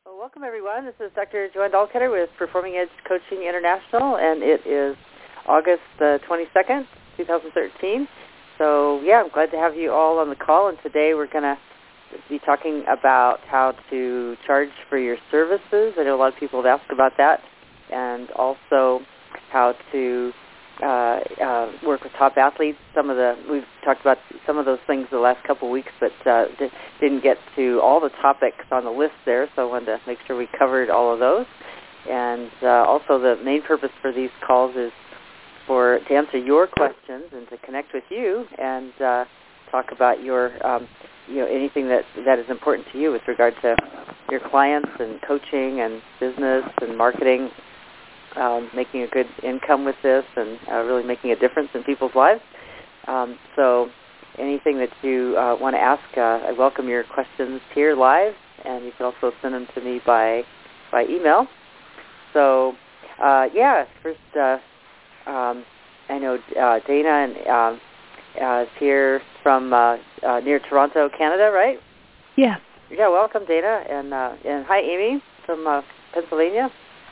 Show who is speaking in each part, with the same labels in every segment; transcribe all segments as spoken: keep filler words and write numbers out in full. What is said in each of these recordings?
Speaker 1: Well, welcome, everyone. This is Doctor Joanne Dahlketter with Performing Edge Coaching International, and it is August the twenty-second, twenty thirteen. So, yeah, I'm glad to have you all on the call, and today we're going to be talking about how to charge for your services. I know a lot of people have asked about that, and also how to uh, uh, work with top athletes. Some of the we've talked about some of those things the last couple of weeks, but uh, di- didn't get to all the topics on the list there. So I wanted to make sure we covered all of those. And uh, also, the main purpose for these calls is for to answer your questions and to connect with you and uh, talk about your um, you know anything that that is important to you with regard to your clients and coaching and business and marketing. Um, making a good income with this and uh, really making a difference in people's lives. Um, so anything that you uh, want to ask, uh, I welcome your questions here live, and you can also send them to me by by email. So, uh, yeah, first, uh, um, I know uh, Dana and, um, uh, is here from uh, uh, near Toronto, Canada, right?
Speaker 2: Yeah.
Speaker 1: Yeah, welcome, Dana. And, uh, and hi, Amy from uh, Pennsylvania.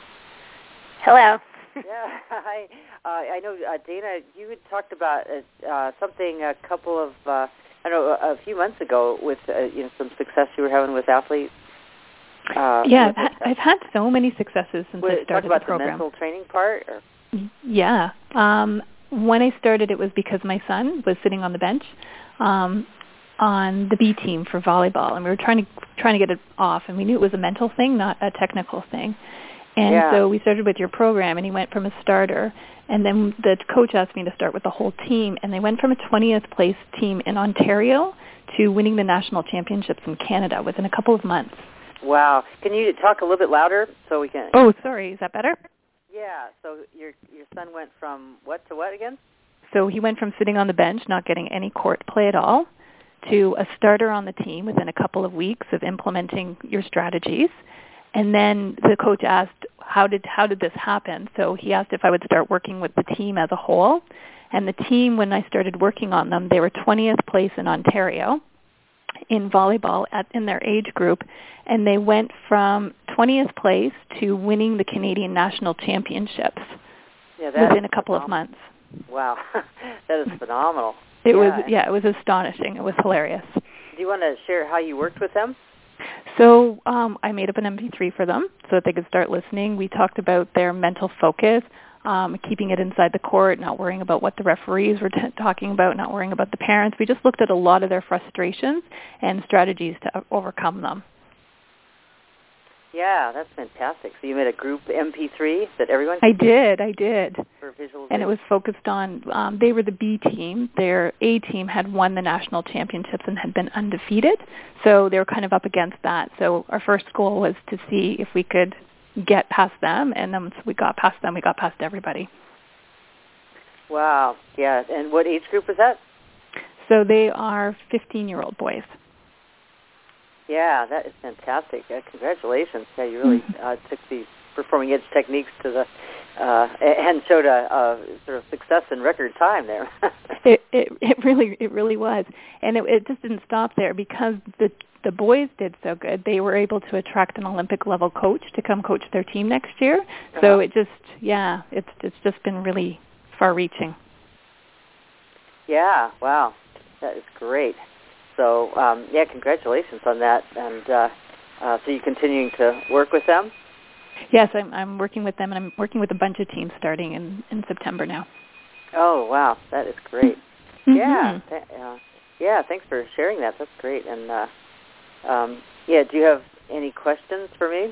Speaker 3: Hello.
Speaker 1: Yeah, hi. Uh, I know, uh, Dana, you had talked about uh, uh, something a couple of, uh, I don't know, a, a few months ago with uh, you know some success you were having with athletes. Uh,
Speaker 2: yeah, I've, ha- I've had so many successes since
Speaker 1: Wait,
Speaker 2: I started
Speaker 1: talk about
Speaker 2: the program.
Speaker 1: The mental training part? Or?
Speaker 2: Yeah. Um, when I started, it was because my son was sitting on the bench um, on the B team for volleyball, and we were trying to trying to get it off, and we knew it was a mental thing, not a technical thing. And
Speaker 1: yeah.
Speaker 2: so we started with your program, and he went from a starter. And then the coach asked me to start with the whole team, and they went from a twentieth place team in Ontario to winning the national championships in Canada within a couple of months.
Speaker 1: Wow. Can you talk a little bit louder so we can...
Speaker 2: Oh, sorry. Is that better?
Speaker 1: Yeah. So your your son went from what to what again?
Speaker 2: So he went from sitting on the bench, not getting any court play at all, to a starter on the team within a couple of weeks of implementing your strategies. And then the coach asked, how did how did this happen? So he asked if I would start working with the team as a whole. And the team, when I started working on them, they were twentieth place in Ontario in volleyball at, in their age group. And they went from twentieth place to winning the Canadian National Championships
Speaker 1: yeah, that
Speaker 2: within a couple
Speaker 1: phenomenal.
Speaker 2: of months.
Speaker 1: Wow. That is phenomenal.
Speaker 2: It
Speaker 1: yeah.
Speaker 2: was yeah, it was astonishing. It was hilarious.
Speaker 1: Do you want to share how you worked with them?
Speaker 2: So um, I made up an M P three for them so that they could start listening. We talked about their mental focus, um, keeping it inside the court, not worrying about what the referees were t- talking about, not worrying about the parents. We just looked at a lot of their frustrations and strategies to overcome them.
Speaker 1: Yeah, that's fantastic. So you made a group M P three that everyone
Speaker 2: I did, I did.
Speaker 1: For visualization.
Speaker 2: And it was focused on, um, they were the B team. Their A team had won the national championships and had been undefeated. So they were kind of up against that. So our first goal was to see if we could get past them. And then once we got past them, we got past everybody.
Speaker 1: Wow. Yeah. And what age group was that?
Speaker 2: So they are fifteen-year-old boys.
Speaker 1: Yeah, that is fantastic. Uh, congratulations. Yeah, you really uh, took these performing edge techniques to the uh, and showed a, a sort of success in record time there.
Speaker 2: it, it it really it really was, and it, it just didn't stop there because the the boys did so good. They were able to attract an Olympic level coach to come coach their team next year. So uh-huh. it just yeah, it's it's just been really far-reaching.
Speaker 1: Yeah. Wow. That is great. So, um, yeah, congratulations on that. And uh, uh, so you're continuing to work with them?
Speaker 2: Yes, I'm, I'm working with them, and I'm working with a bunch of teams starting in, in September now.
Speaker 1: Oh, wow. That is great.
Speaker 2: Mm-hmm.
Speaker 1: Yeah. Th- uh, yeah, thanks for sharing that. That's great. And, uh, um, yeah, do you have any questions for me?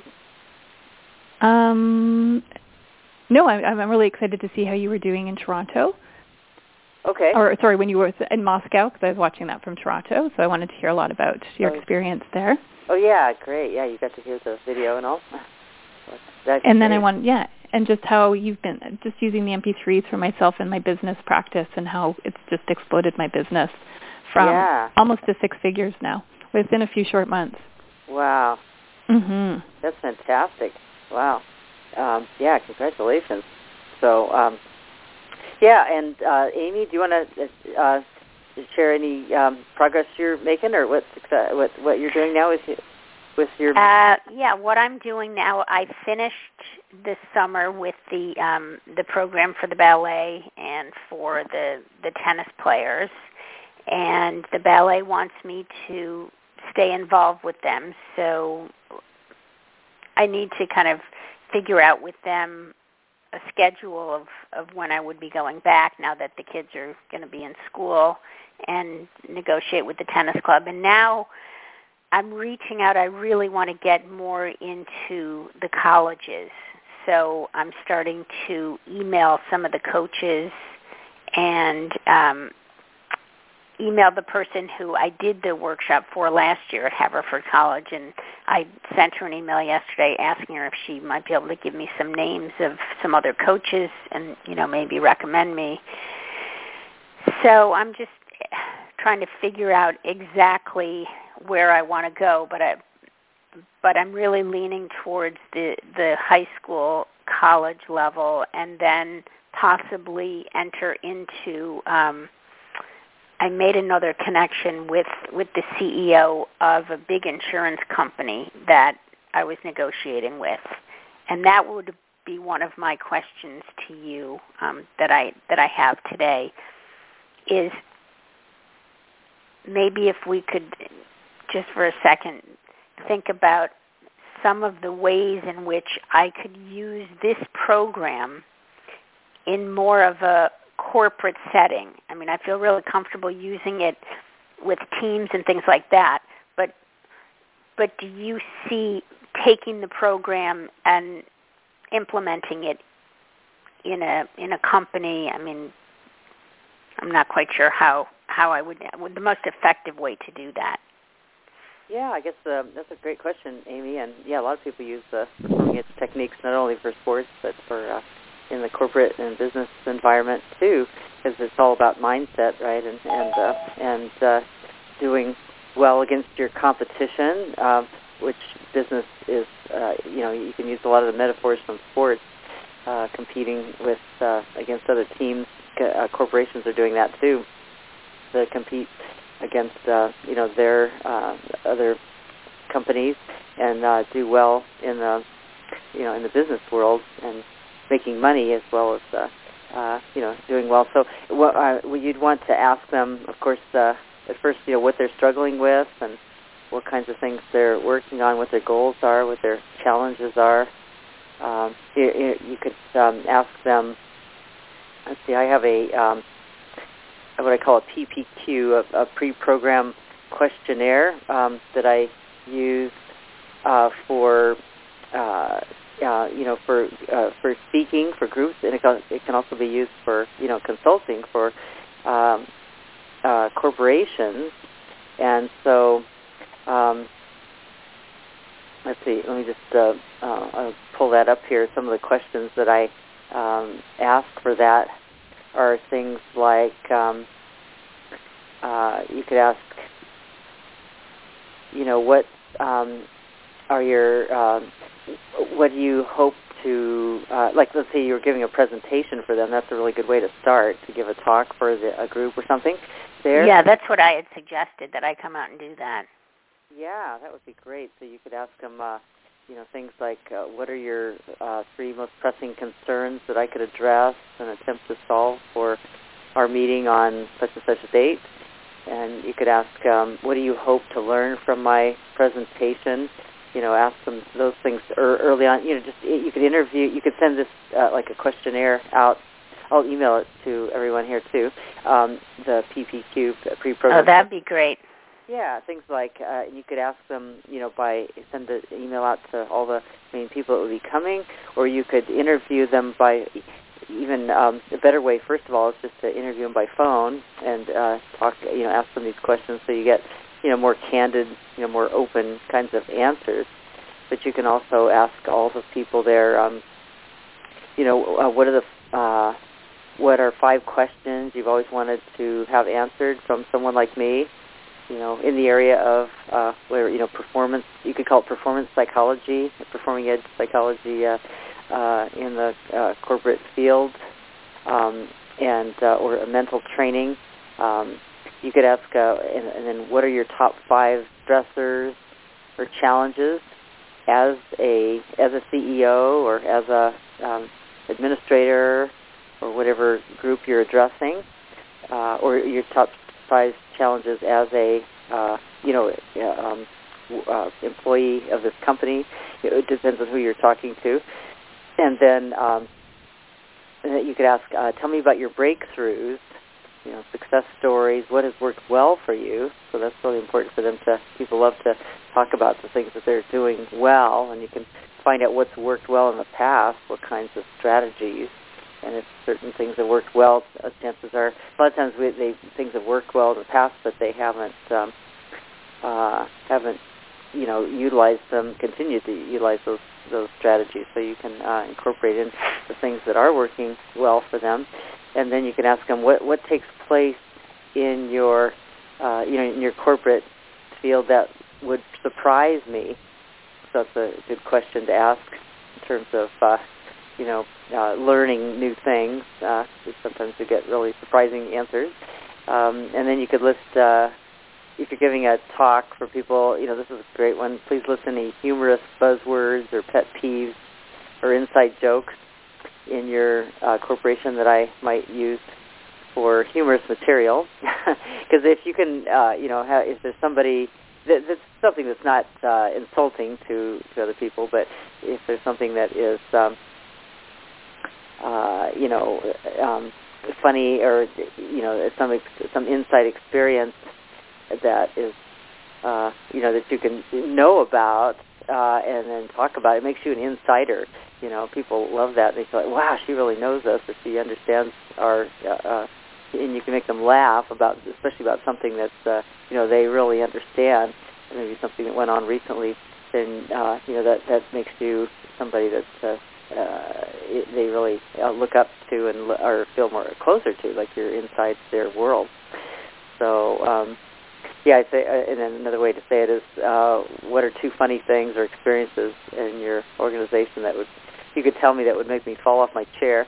Speaker 2: Um, no, I'm, I'm really excited to see how you were doing in Toronto.
Speaker 1: Okay.
Speaker 2: Or, sorry, when you were in Moscow, because I was watching that from Toronto, so I wanted to hear a lot about your oh. experience there.
Speaker 1: Oh, yeah, great. Yeah, you got to hear the video and all. That's
Speaker 2: and then
Speaker 1: great.
Speaker 2: I want, yeah, and just how you've been just using the M P threes for myself and my business practice and how it's just exploded my business from
Speaker 1: yeah.
Speaker 2: almost to six figures now within a few short months.
Speaker 1: Wow.
Speaker 2: Mm-hmm.
Speaker 1: That's fantastic. Wow. Um, yeah, congratulations. So, um, yeah, and uh, Amy, do you want to uh, share any um, progress you're making, or what success, what what you're doing now? Is it? with your?
Speaker 3: Uh, yeah, what I'm doing now, I finished this summer with the um, the program for the ballet and for the the tennis players, and the ballet wants me to stay involved with them. So I need to kind of figure out with them a schedule of, of when I would be going back now that the kids are going to be in school, and negotiate with the tennis club. And now I'm reaching out. I really want to get more into the colleges. So I'm starting to email some of the coaches and um, email the person who I did the workshop for last year at Haverford College, and I sent her an email yesterday asking her if she might be able to give me some names of some other coaches and, you know, maybe recommend me. So I'm just trying to figure out exactly where I want to go, but I but I'm really leaning towards the the high school, college level, and then possibly enter into um I made another connection with, with the C E O of a big insurance company that I was negotiating with, and that would be one of my questions to you um, that I that I have today. Is maybe if we could just for a second think about some of the ways in which I could use this program in more of a corporate setting. I mean, I feel really comfortable using it with teams and things like that, but but do you see taking the program and implementing it in a in a company? I mean, I'm not quite sure how, how I would, would the most effective way to do that.
Speaker 1: Yeah, I guess uh, that's a great question, Amy. And yeah, a lot of people use the performing arts techniques not only for sports but for uh, in the corporate and business environment too, because it's all about mindset, right? And and uh, and uh, doing well against your competition, uh, which business is, uh, you know, you can use a lot of the metaphors from sports, uh, competing with uh, against other teams. Uh, corporations are doing that too. To compete against, uh, you know, their uh, other companies and uh, do well in the, you know, in the business world and making money as well as, uh, uh, you know, doing well. So what uh, you'd want to ask them, of course, uh, at first, you know, what they're struggling with and what kinds of things they're working on, what their goals are, what their challenges are. Um, you, you could um, ask them, let's see, I have a, um, what I call a P P Q, a, a pre-program questionnaire um, that I use uh, for, uh, uh, you know, for uh, for speaking for groups, and it can, it can also be used for, you know, consulting for um, uh, corporations. And so, um, let's see, let me just uh, uh, I'll pull that up here. Some of the questions that I um, ask for that are things like um, uh, you could ask, you know, what um, are your, um, what do you hope to, uh, like let's say you're giving a presentation for them. That's a really good way to start, to give a talk for the, a group or something there.
Speaker 3: Yeah, that's what I had suggested, that I come out and do that.
Speaker 1: Yeah, that would be great. So you could ask them, uh, you know, things like, uh, what are your uh, three most pressing concerns that I could address and attempt to solve for our meeting on such and such a date? And you could ask, um, what do you hope to learn from my presentation? You know, ask them those things early on. You know, just you could interview. You could send this uh, like a questionnaire out. I'll email it to everyone here too. Um, the P P Q pre-program.
Speaker 3: Oh, that'd be great.
Speaker 1: Yeah, things like uh, you could ask them, you know, by send an email out to all the main people that will be coming, or you could interview them by even um, a better way. First of all, is just to interview them by phone and uh, talk, you know, ask them these questions, so you get, you know, more candid, you know, more open kinds of answers. But you can also ask all the people there, um, you know, uh, what are the uh, what are five questions you've always wanted to have answered from someone like me? You know, in the area of uh, where, you know, performance, you could call it performance psychology, performing edge psychology uh, uh, in the uh, corporate field, um, and uh, or a mental training. Um, you could ask, uh, and, and then what are your top five stressors? or challenges as a as a C E O or as a um, administrator or whatever group you're addressing, uh, or your top five challenges as a uh, you know um, uh, employee of this company. It depends on who you're talking to, and then um, and you could ask, uh, tell me about your breakthroughs, you know, success stories. What has worked well for you? So that's really important for them to. People love to talk about the things that they're doing well, and you can find out what's worked well in the past, what kinds of strategies. And if certain things have worked well, uh, chances are a lot of times we, they, things have worked well in the past, but they haven't um, uh, haven't you know utilized them, continued to utilize those those strategies. So you can uh, incorporate in the things that are working well for them, and then you can ask them what what takes place in your uh, you know in your corporate field that would surprise me. So that's a good question to ask in terms of. Uh, you know, uh, learning new things. Uh, sometimes you get really surprising answers. Um, and then you could list, uh, if you're giving a talk for people, you know, this is a great one. Please list any humorous buzzwords or pet peeves or inside jokes in your uh, corporation that I might use for humorous material. Because if you can, uh, you know, ha- if there's somebody that, that's something that's not uh, insulting to, to other people, but if there's something that is um, Uh, you know, um, funny or you know some ex- some inside experience that is uh, you know that you can know about uh, and then talk about. It makes you an insider. You know, people love that. They feel like, wow, she really knows us, or she understands our. Uh, uh, and you can make them laugh about, especially about something that's uh, you know they really understand. Maybe something that went on recently. Then uh, you know that that makes you somebody that's. Uh, Uh, it, they really uh, look up to and or feel more closer to, like you're inside their world. So, um, yeah, I'd say, uh, and then another way to say it is, uh, what are two funny things or experiences in your organization that would you could tell me that would make me fall off my chair?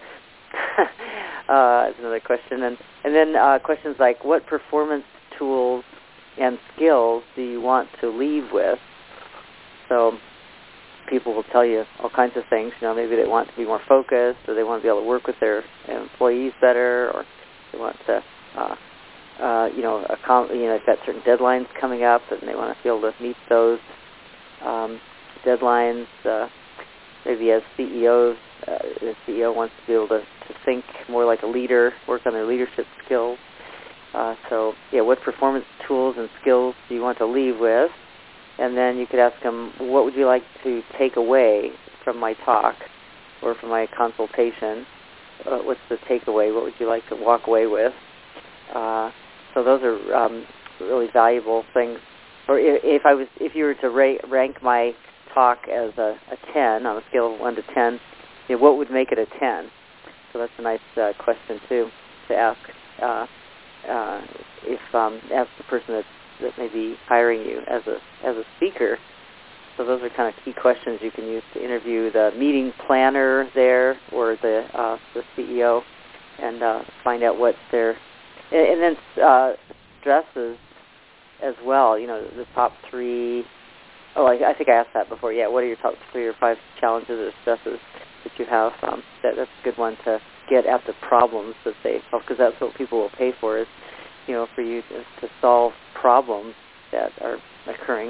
Speaker 1: uh, is another question, and and then uh, questions like, what performance tools and skills do you want to leave with? So. People will tell you all kinds of things. You know, maybe they want to be more focused, or they want to be able to work with their employees better, or they want to, uh, uh, you know, accom- you know, they've got certain deadlines coming up, and they want to be able to meet those um, deadlines. Uh, maybe as C E Os, uh, the C E O wants to be able to, to think more like a leader, work on their leadership skills. Uh, so, yeah, what performance tools and skills do you want to leave with? And then you could ask them, what would you like to take away from my talk or from my consultation? Uh, what's the takeaway? What would you like to walk away with? Uh, so those are um, really valuable things. Or if, if I was, if you were to ra- rank my talk as a, a ten on a scale of one to ten, you know, what would make it a ten? So that's a nice uh, question too to ask. Uh, uh, if um, ask the person that's that may be hiring you as a as a speaker. So those are kind of key questions you can use to interview the meeting planner there or the uh, the C E O, and uh, find out what their and, and then uh, stresses as well. You know, the top three. Oh, I, I think I asked that before. Yeah, what are your top three or five challenges or stresses that you have? Um, that, that's a good one to get at the problems that they solve, because that's what people will pay for is, you know, for you to, to solve problems that are occurring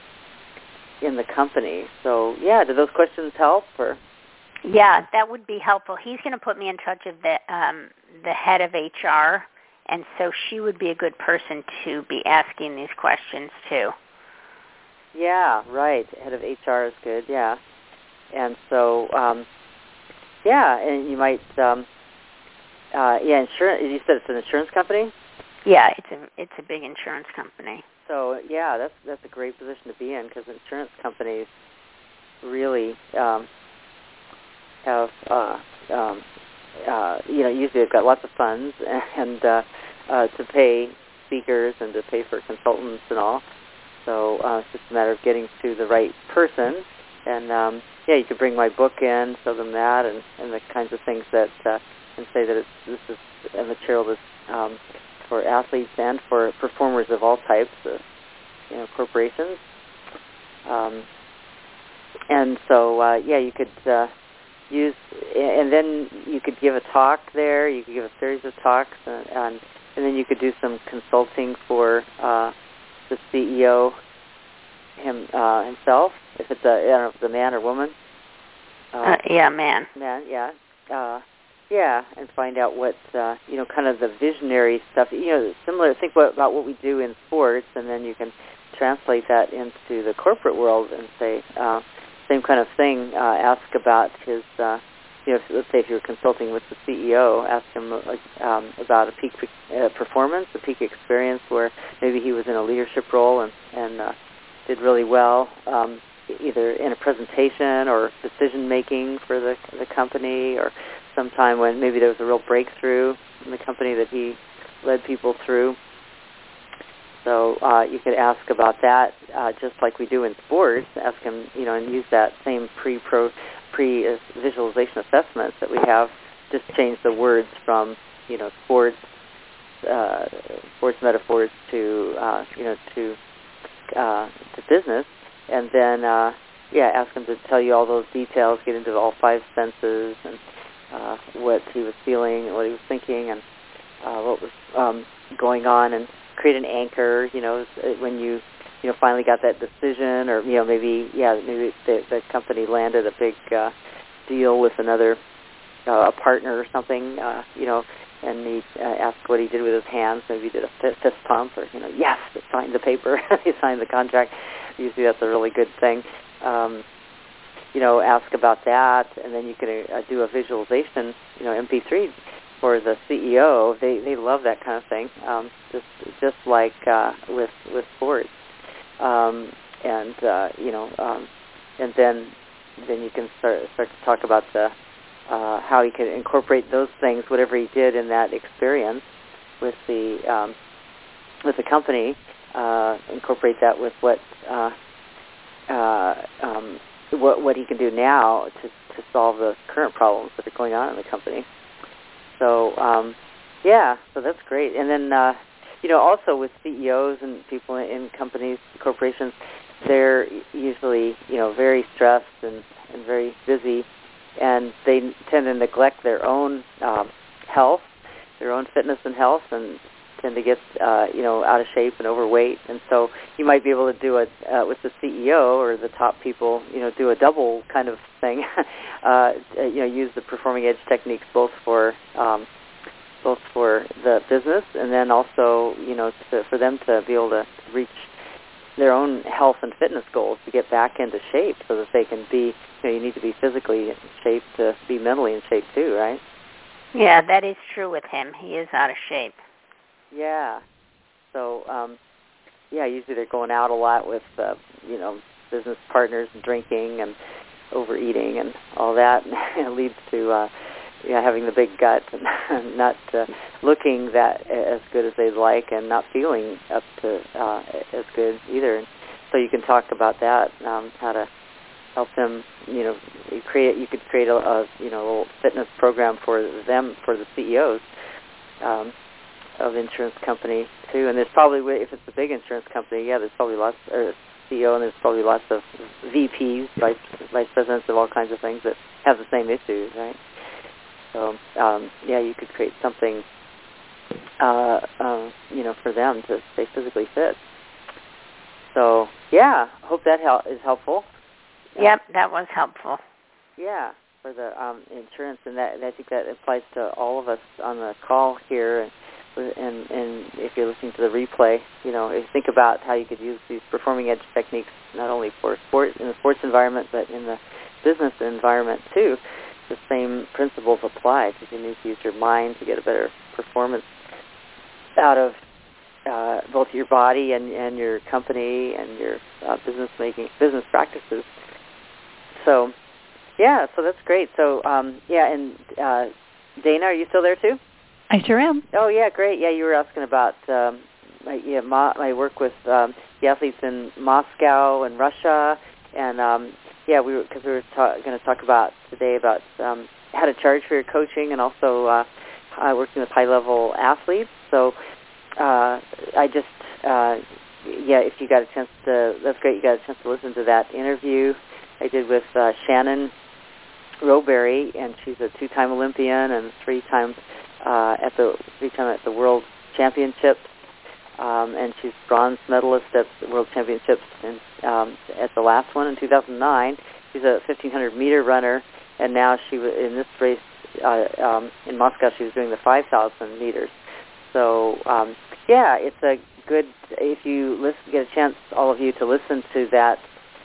Speaker 1: in the company. So, yeah, do those questions help? Or?
Speaker 3: Yeah, that would be helpful. He's going to put me in touch with the um, the head of H R, and so she would be a good person to be asking these questions to.
Speaker 1: Yeah, right. Head of H R is good, yeah. And so, um, yeah, and you might, um, uh, yeah, insurance, you said it's an insurance company?
Speaker 3: Yeah, it's a it's a big insurance company.
Speaker 1: So yeah, that's that's a great position to be in, because insurance companies really um, have uh, um, uh, you know usually they've got lots of funds and uh, uh, to pay speakers and to pay for consultants and all. So uh, it's just a matter of getting to the right person. And um, yeah, you could bring my book in, show them that, and, and the kinds of things that uh, and say that it's, this is a material that's um, for athletes and for performers of all types of you know, corporations. Um, and so, uh, yeah, you could uh, use, and then you could give a talk there. You could give a series of talks, and, and, and then you could do some consulting for uh, the C E O him uh, himself, if it's a, I don't know if it's a man or woman. Uh,
Speaker 3: uh, yeah, man.
Speaker 1: Man, yeah. Uh, yeah, and find out what, uh, you know, kind of the visionary stuff. You know, similar, think what, about what we do in sports, and then you can translate that into the corporate world and say, uh, same kind of thing, uh, ask about his, uh, you know, if, let's say if you're consulting with the C E O, ask him um, about a peak uh, performance, a peak experience where maybe he was in a leadership role and, and uh, did really well, um, either in a presentation or decision-making for the, the company, or sometime when maybe there was a real breakthrough in the company that he led people through. So uh, you could ask about that, uh, just like we do in sports. Ask him, you know, and use that same pre-pro, pre-visualization assessments that we have. Just change the words from, you know, sports, uh, sports metaphors to, uh, you know, to uh, to business, and then uh, yeah, ask him to tell you all those details. Get into all five senses and uh, what he was feeling, and what he was thinking, and uh, what was um, going on, and create an anchor, you know, when you, you know, finally got that decision, or, you know, maybe, yeah, maybe the, the company landed a big uh, deal with another, uh, a partner or something, uh, you know, and he uh, asked what he did with his hands. Maybe he did a fist, fist pump, or, you know, yes, he signed the paper, he signed the contract. Usually that's a really good thing. Um, you know, ask about that, and then you can uh, do a visualization, you know, M P three for the C E O. They they love that kind of thing. Um, just just like uh, with with sports, um, and uh, you know, um, and then then you can start start to talk about the uh, how he could incorporate those things, whatever he did in that experience with the um, with the company, uh, incorporate that with what uh, uh, um, what what he can do now to to solve the current problems that are going on in the company. So, um, yeah, so that's great. And then, uh, you know, also with C E Os and people in companies, corporations, they're usually, you know, very stressed and, and very busy, and they tend to neglect their own um, health, their own fitness and health, and tend to get, uh, you know, out of shape and overweight. And so you might be able to do it uh, with the C E O or the top people, you know, do a double kind of thing. uh, you know, use the Performing Edge techniques both for um, both for the business, and then also, you know, to, for them to be able to reach their own health and fitness goals, to get back into shape so that they can be, you know, you need to be physically in shape to be mentally in shape too, right?
Speaker 3: Yeah, that is true with him. He is out of shape.
Speaker 1: Yeah. So, um, yeah, usually they're going out a lot with, uh, you know, business partners, and drinking and overeating and all that, and it leads to, uh, yeah, having the big gut and not uh, looking that as good as they'd like, and not feeling up to uh, as good either. And so you can talk about that, um, how to help them. You know, you create. You could create a, a you know a little fitness program for them, for the C E Os um, of insurance company too. And there's probably, if it's a big insurance company, yeah, there's probably lots, or C E O, and there's probably lots of V Ps, vice vice presidents of all kinds of things that have the same issues, right? So, um, yeah, you could create something, uh, uh, you know, for them to stay physically fit. So, yeah, I hope that hel- is helpful.
Speaker 3: Yep, that was helpful.
Speaker 1: Yeah, for the um, insurance, and that, and I think that applies to all of us on the call here. And, and, and if you're listening to the replay, you know, if you think about how you could use these Performing Edge techniques not only for sport in the sports environment, but in the business environment too. The same principles apply. You need to use your mind to get a better performance out of uh, both your body and, and your company and your uh, business making business practices. So, yeah, so that's great. So, um, yeah, and uh, Dana, are you still there too?
Speaker 2: I sure am.
Speaker 1: Oh, yeah, great. Yeah, you were asking about um, my, yeah, my, my work with um, the athletes in Moscow and Russia, and um, yeah, we because we were ta- going to talk about today about um, how to charge for your coaching, and also uh, uh, working with high-level athletes. So uh, I just uh, yeah, if you got a chance to, that's great. You got a chance to listen to that interview I did with uh, Shannon Rowberry, and she's a two-time Olympian and three-time uh, at the three-time at the World Championships, um, and she's bronze medalist at the World Championships in, um, at the last one in two thousand nine. She's a fifteen hundred meter runner, and now she was in this race uh, um, in Moscow. She was doing the five thousand meters. So um, yeah, it's a good, if you listen, get a chance, all of you, to listen to that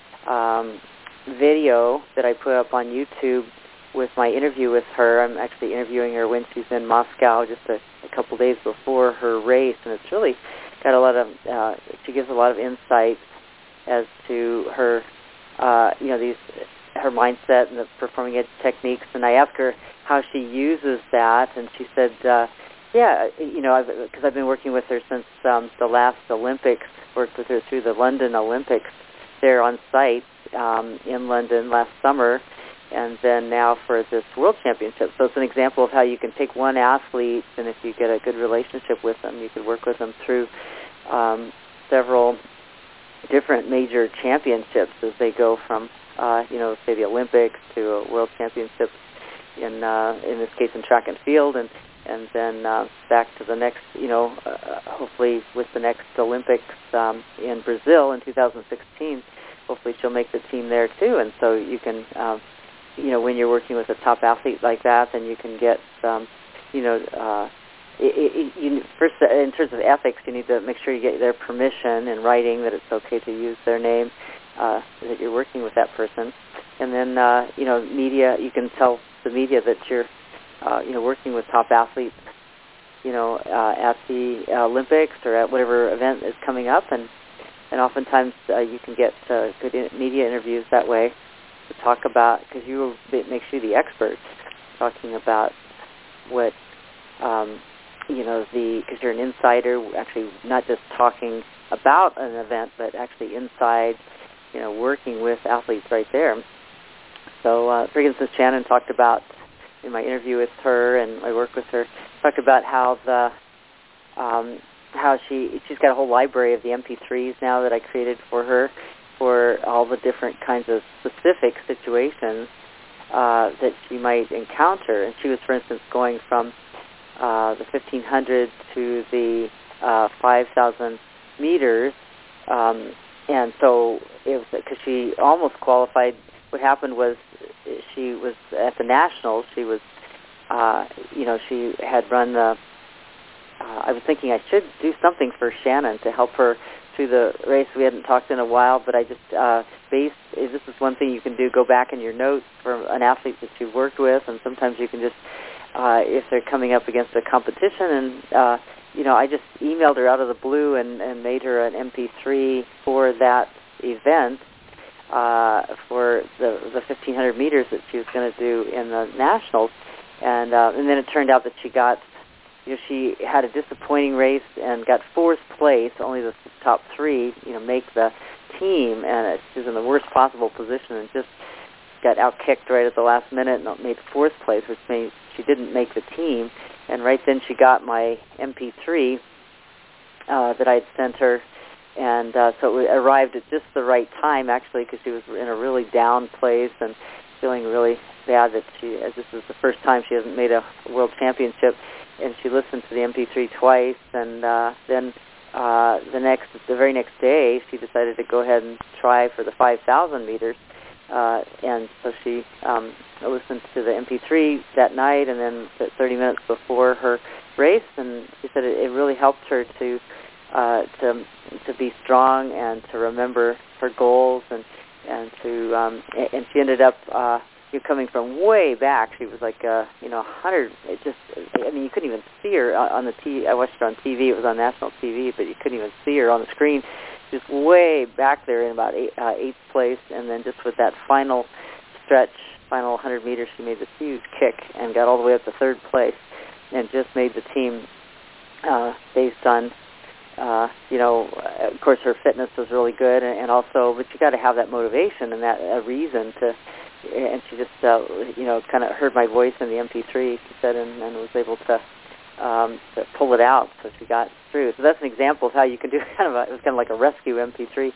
Speaker 1: um, video that I put up on YouTube with my interview with her. I'm actually interviewing her when she's in Moscow, just a, a couple days before her race, and it's really got a lot of, uh, she gives a lot of insight as to her, uh, you know, these, her mindset and the performing edge techniques, and I asked her how she uses that, and she said, uh, yeah, you know, because I've, I've been working with her since um, the last Olympics, worked with her through the London Olympics there on site um, in London last summer, and then now for this World Championship. So it's an example of how you can take one athlete, and if you get a good relationship with them, you could work with them through um, several different major championships as they go from, uh, you know, say the Olympics to a World Championship in, uh, in this case in track and field, and and then uh, back to the next, you know, uh, hopefully with the next Olympics um, in Brazil in two thousand sixteen, hopefully she'll make the team there too. And so you can, um, you know, when you're working with a top athlete like that, then you can get, um, you know, uh, it, it, you, first in terms of ethics, you need to make sure you get their permission in writing that it's okay to use their name, uh, that you're working with that person. And then, uh, you know, media, you can tell the media that you're, Uh, you know, working with top athletes, you know, uh, at the uh, Olympics or at whatever event is coming up, and and oftentimes uh, you can get uh, good in- media interviews that way to talk about, because you it makes you the expert talking about what um, you know the because you're an insider, actually not just talking about an event, but actually inside, you know, working with athletes right there. So, uh, for instance, Shannon talked about, in my interview with her, and I work with her, talked about how the um, how she she's got a whole library of the M P threes now that I created for her for all the different kinds of specific situations uh, that she might encounter. And she was, for instance, going from uh, the fifteen hundred to the uh, five thousand meters, um, and so it was because she almost qualified. What happened was she was at the Nationals. She was, uh, you know, she had run the, uh, I was thinking I should do something for Shannon to help her through the race. We hadn't talked in a while, but I just, uh, based, this is one thing you can do, go back in your notes for an athlete that you've worked with, and sometimes you can just, uh, if they're coming up against a competition, and, uh, you know, I just emailed her out of the blue and, and made her an M P three for that event. Uh, for the the fifteen hundred meters that she was going to do in the Nationals, and uh, and then it turned out that she got, you know, she had a disappointing race and got fourth place. Only the top three, you know, make the team, and she was in the worst possible position and just got outkicked right at the last minute and made fourth place, which means she didn't make the team. And right then she got my M P three uh, that I'd sent her. And uh, so it arrived at just the right time, actually, because she was in a really down place and feeling really bad that she, as this is the first time she hasn't made a world championship, and she listened to the M P three twice, and uh, then uh, the next, the very next day, she decided to go ahead and try for the five thousand meters, uh, and so she um, listened to the M P three that night, and then thirty minutes before her race, and she said it, it really helped her to. Uh, to to be strong and to remember her goals, and and to um, and she ended up uh, you know, coming from way back. She was like uh, you know a hundred. It just I mean you couldn't even see her on the T V. I watched her on T V. It was on national T V, but you couldn't even see her on the screen. Just way back there in about eight, uh, eighth place, and then just with that final stretch, final one hundred meters, she made this huge kick and got all the way up to third place, and just made the team uh, based on. Uh, you know, of course, her fitness was really good, and, and also, but you got to have that motivation and that a reason to. And she just, uh, you know, kind of heard my voice in the M P three, she said, and, and was able to um, to pull it out, so she got through. So that's an example of how you can do kind of a, it was kind of like a rescue M P three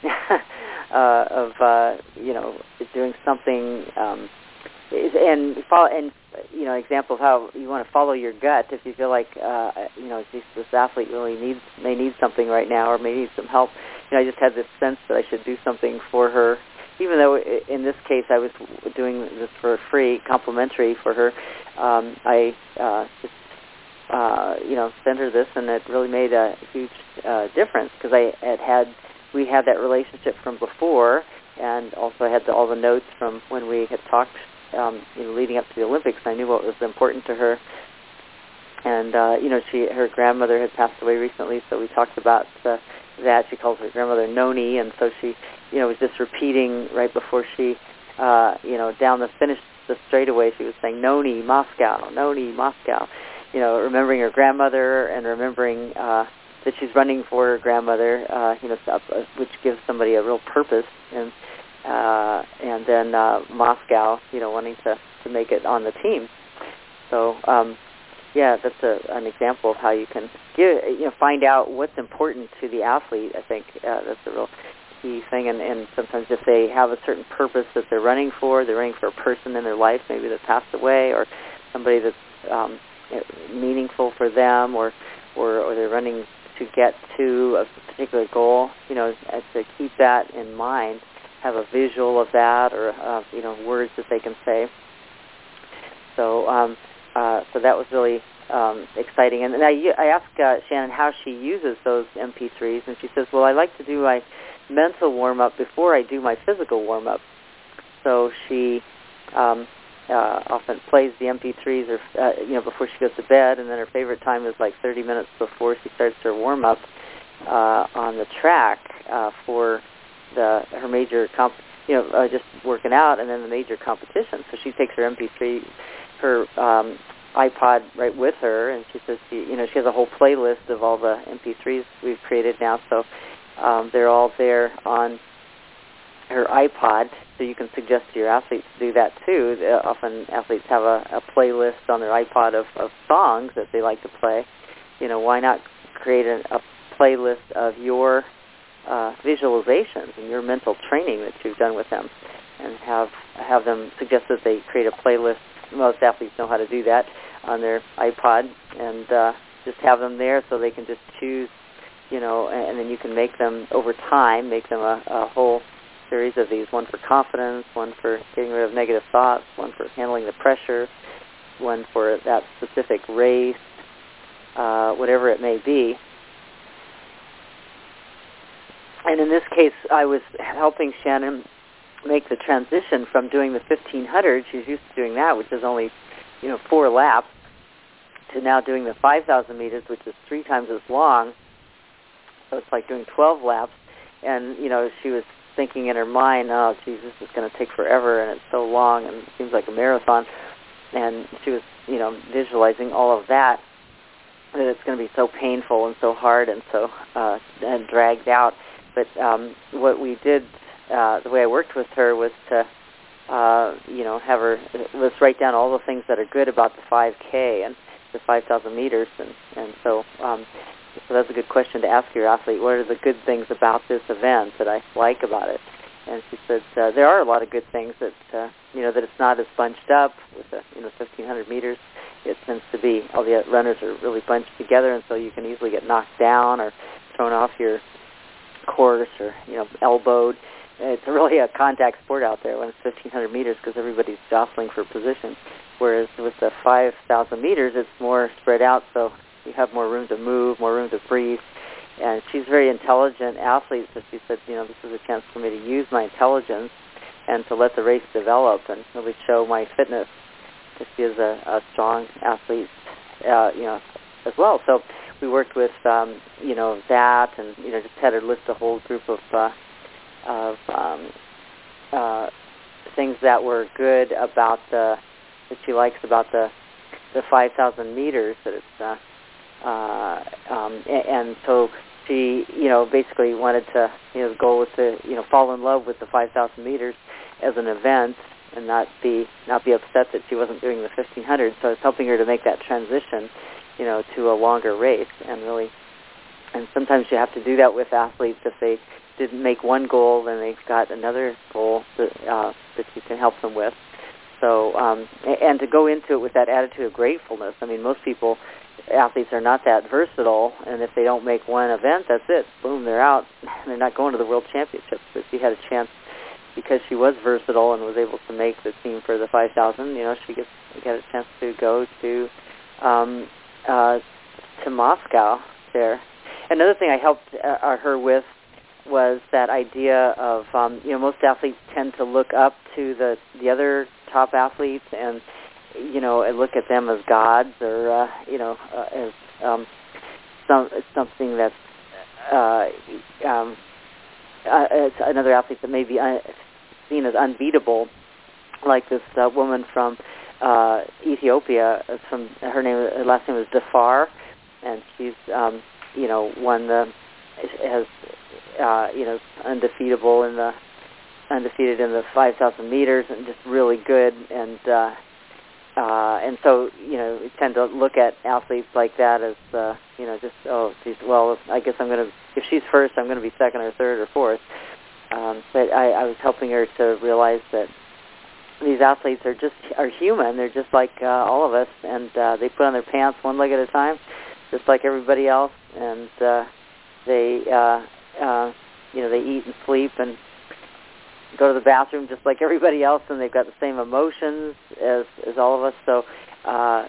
Speaker 1: uh, of, uh, you know, doing something, um, and follow, and you know, example of how you want to follow your gut if you feel like, uh, you know, this, this athlete really needs, may need something right now or may need some help. You know, I just had this sense that I should do something for her, even though in this case I was doing this for free, complimentary for her. Um, I uh, just, uh, you know, sent her this, and it really made a huge uh, difference because I had had, we had that relationship from before, and also I had the, all the notes from when we had talked, um, you know, leading up to the Olympics. I knew what was important to her. And, uh, you know, she, her grandmother had passed away recently, so we talked about uh, that. She calls her grandmother Noni, and so she, you know, was just repeating right before she, uh, you know, down the finish, the straightaway, she was saying, Noni, Moscow, Noni, Moscow, you know, remembering her grandmother and remembering uh, that she's running for her grandmother, uh, you know, stuff, uh, which gives somebody a real purpose. And uh, and then uh, Moscow, you know, wanting to, to make it on the team. So, um, yeah, that's a, an example of how you can give, you know, find out what's important to the athlete. I think uh, that's a real key thing. And, and sometimes if they have a certain purpose that they're running for, they're running for a person in their life maybe that passed away, or somebody that's um, meaningful for them, or, or or they're running to get to a particular goal. You know, to keep that in mind, have a visual of that, or uh, you know, words that they can say. So. Um, Uh, so that was really um, exciting. And, and I, I asked uh, Shannon how she uses those M P threes, and she says, well, I like to do my mental warm-up before I do my physical warm-up. So she um, uh, often plays the M P threes or, uh, you know, before she goes to bed, and then her favorite time is like thirty minutes before she starts her warm-up uh, on the track uh, for the her major comp, you know, uh, just working out, and then the major competition. So she takes her M P three, her um, iPod right with her, and she says she, you know, she has a whole playlist of all the M P threes we've created now, so um, they're all there on her iPod, so you can suggest to your athletes to do that too. Uh, often athletes have a, a playlist on their iPod of, of songs that they like to play. You know, why not create a, a playlist of your uh, visualizations and your mental training that you've done with them, and have have them suggest that they create a playlist. Most athletes know how to do that on their iPod, and uh, just have them there so they can just choose, you know, and, and then you can make them over time, make them a, a whole series of these, one for confidence, one for getting rid of negative thoughts, one for handling the pressure, one for that specific race, uh, whatever it may be. And in this case, I was helping Shannon make the transition from doing the fifteen hundred, she's used to doing that, which is only, you know, four laps, to now doing the five thousand meters, which is three times as long. So it's like doing twelve laps. And, you know, she was thinking in her mind, oh, geez, this is going to take forever, and it's so long, and it seems like a marathon. And she was, you know, visualizing all of that, that it's going to be so painful and so hard and so uh, and dragged out. But um, what we did, Uh, the way I worked with her was to, uh, you know, have her, let's write down all the things that are good about the five K and the five thousand meters. And, and so, um, so that's a good question to ask your athlete. What are the good things about this event that I like about it? And she said, uh, there are a lot of good things that, uh, you know, that it's not as bunched up with the, you know, fifteen hundred meters. It tends to be, all the runners are really bunched together, and so you can easily get knocked down or thrown off your course or, you know, elbowed. It's really a contact sport out there when it's fifteen hundred meters because everybody's jostling for position. Whereas with the five thousand meters, it's more spread out, so you have more room to move, more room to breathe. And she's a very intelligent athlete, so she said, you know, this is a chance for me to use my intelligence and to let the race develop and really show my fitness, because she is a, a strong athlete, uh, you know, as well. So we worked with, um, you know, that, and, you know, just had her list a whole group of uh, of um, uh, things that were good about the, that she likes about the the five thousand meters. That it's uh, uh, um, and, and so she, you know, basically wanted to, you know, the goal was to, you know, fall in love with the five thousand meters as an event and not be not be upset that she wasn't doing the fifteen hundred. So I was helping her to make that transition you know, to a longer race, and really, and sometimes you have to do that with athletes. If they didn't make one goal, then they've got another goal that, uh, that you can help them with. So, um, and to go into it with that attitude of gratefulness. I mean, most people, athletes are not that versatile, and if they don't make one event, that's it. Boom, they're out. They're not going to the World Championships. But she had a chance because she was versatile and was able to make the team for the five thousand. You know, she gets got a chance to go to um, uh, to Moscow there. Another thing I helped uh, her with was that idea of, um, you know, most athletes tend to look up to the, the other top athletes and, you know, and look at them as gods or, uh, you know, uh, as um, some, something that's uh, um, uh, it's another athlete that may be un- seen as unbeatable, like this uh, woman from uh, Ethiopia. From her name, her last name is Dafar, and she's, um, you know, won the has uh, you know undefeatable in the undefeated in the five thousand meters, and just really good. And uh, uh, and so you know, we tend to look at athletes like that as uh, you know, just oh, geez, well, I guess I'm going to if she's first, I'm going to be second or third or fourth. Um, but I, I was helping her to realize that these athletes are just are human. They're just like uh, all of us, and uh, they put on their pants one leg at a time, just like everybody else. And uh, they, uh, uh, you know, they eat and sleep and go to the bathroom just like everybody else, and they've got the same emotions as as all of us. So, uh,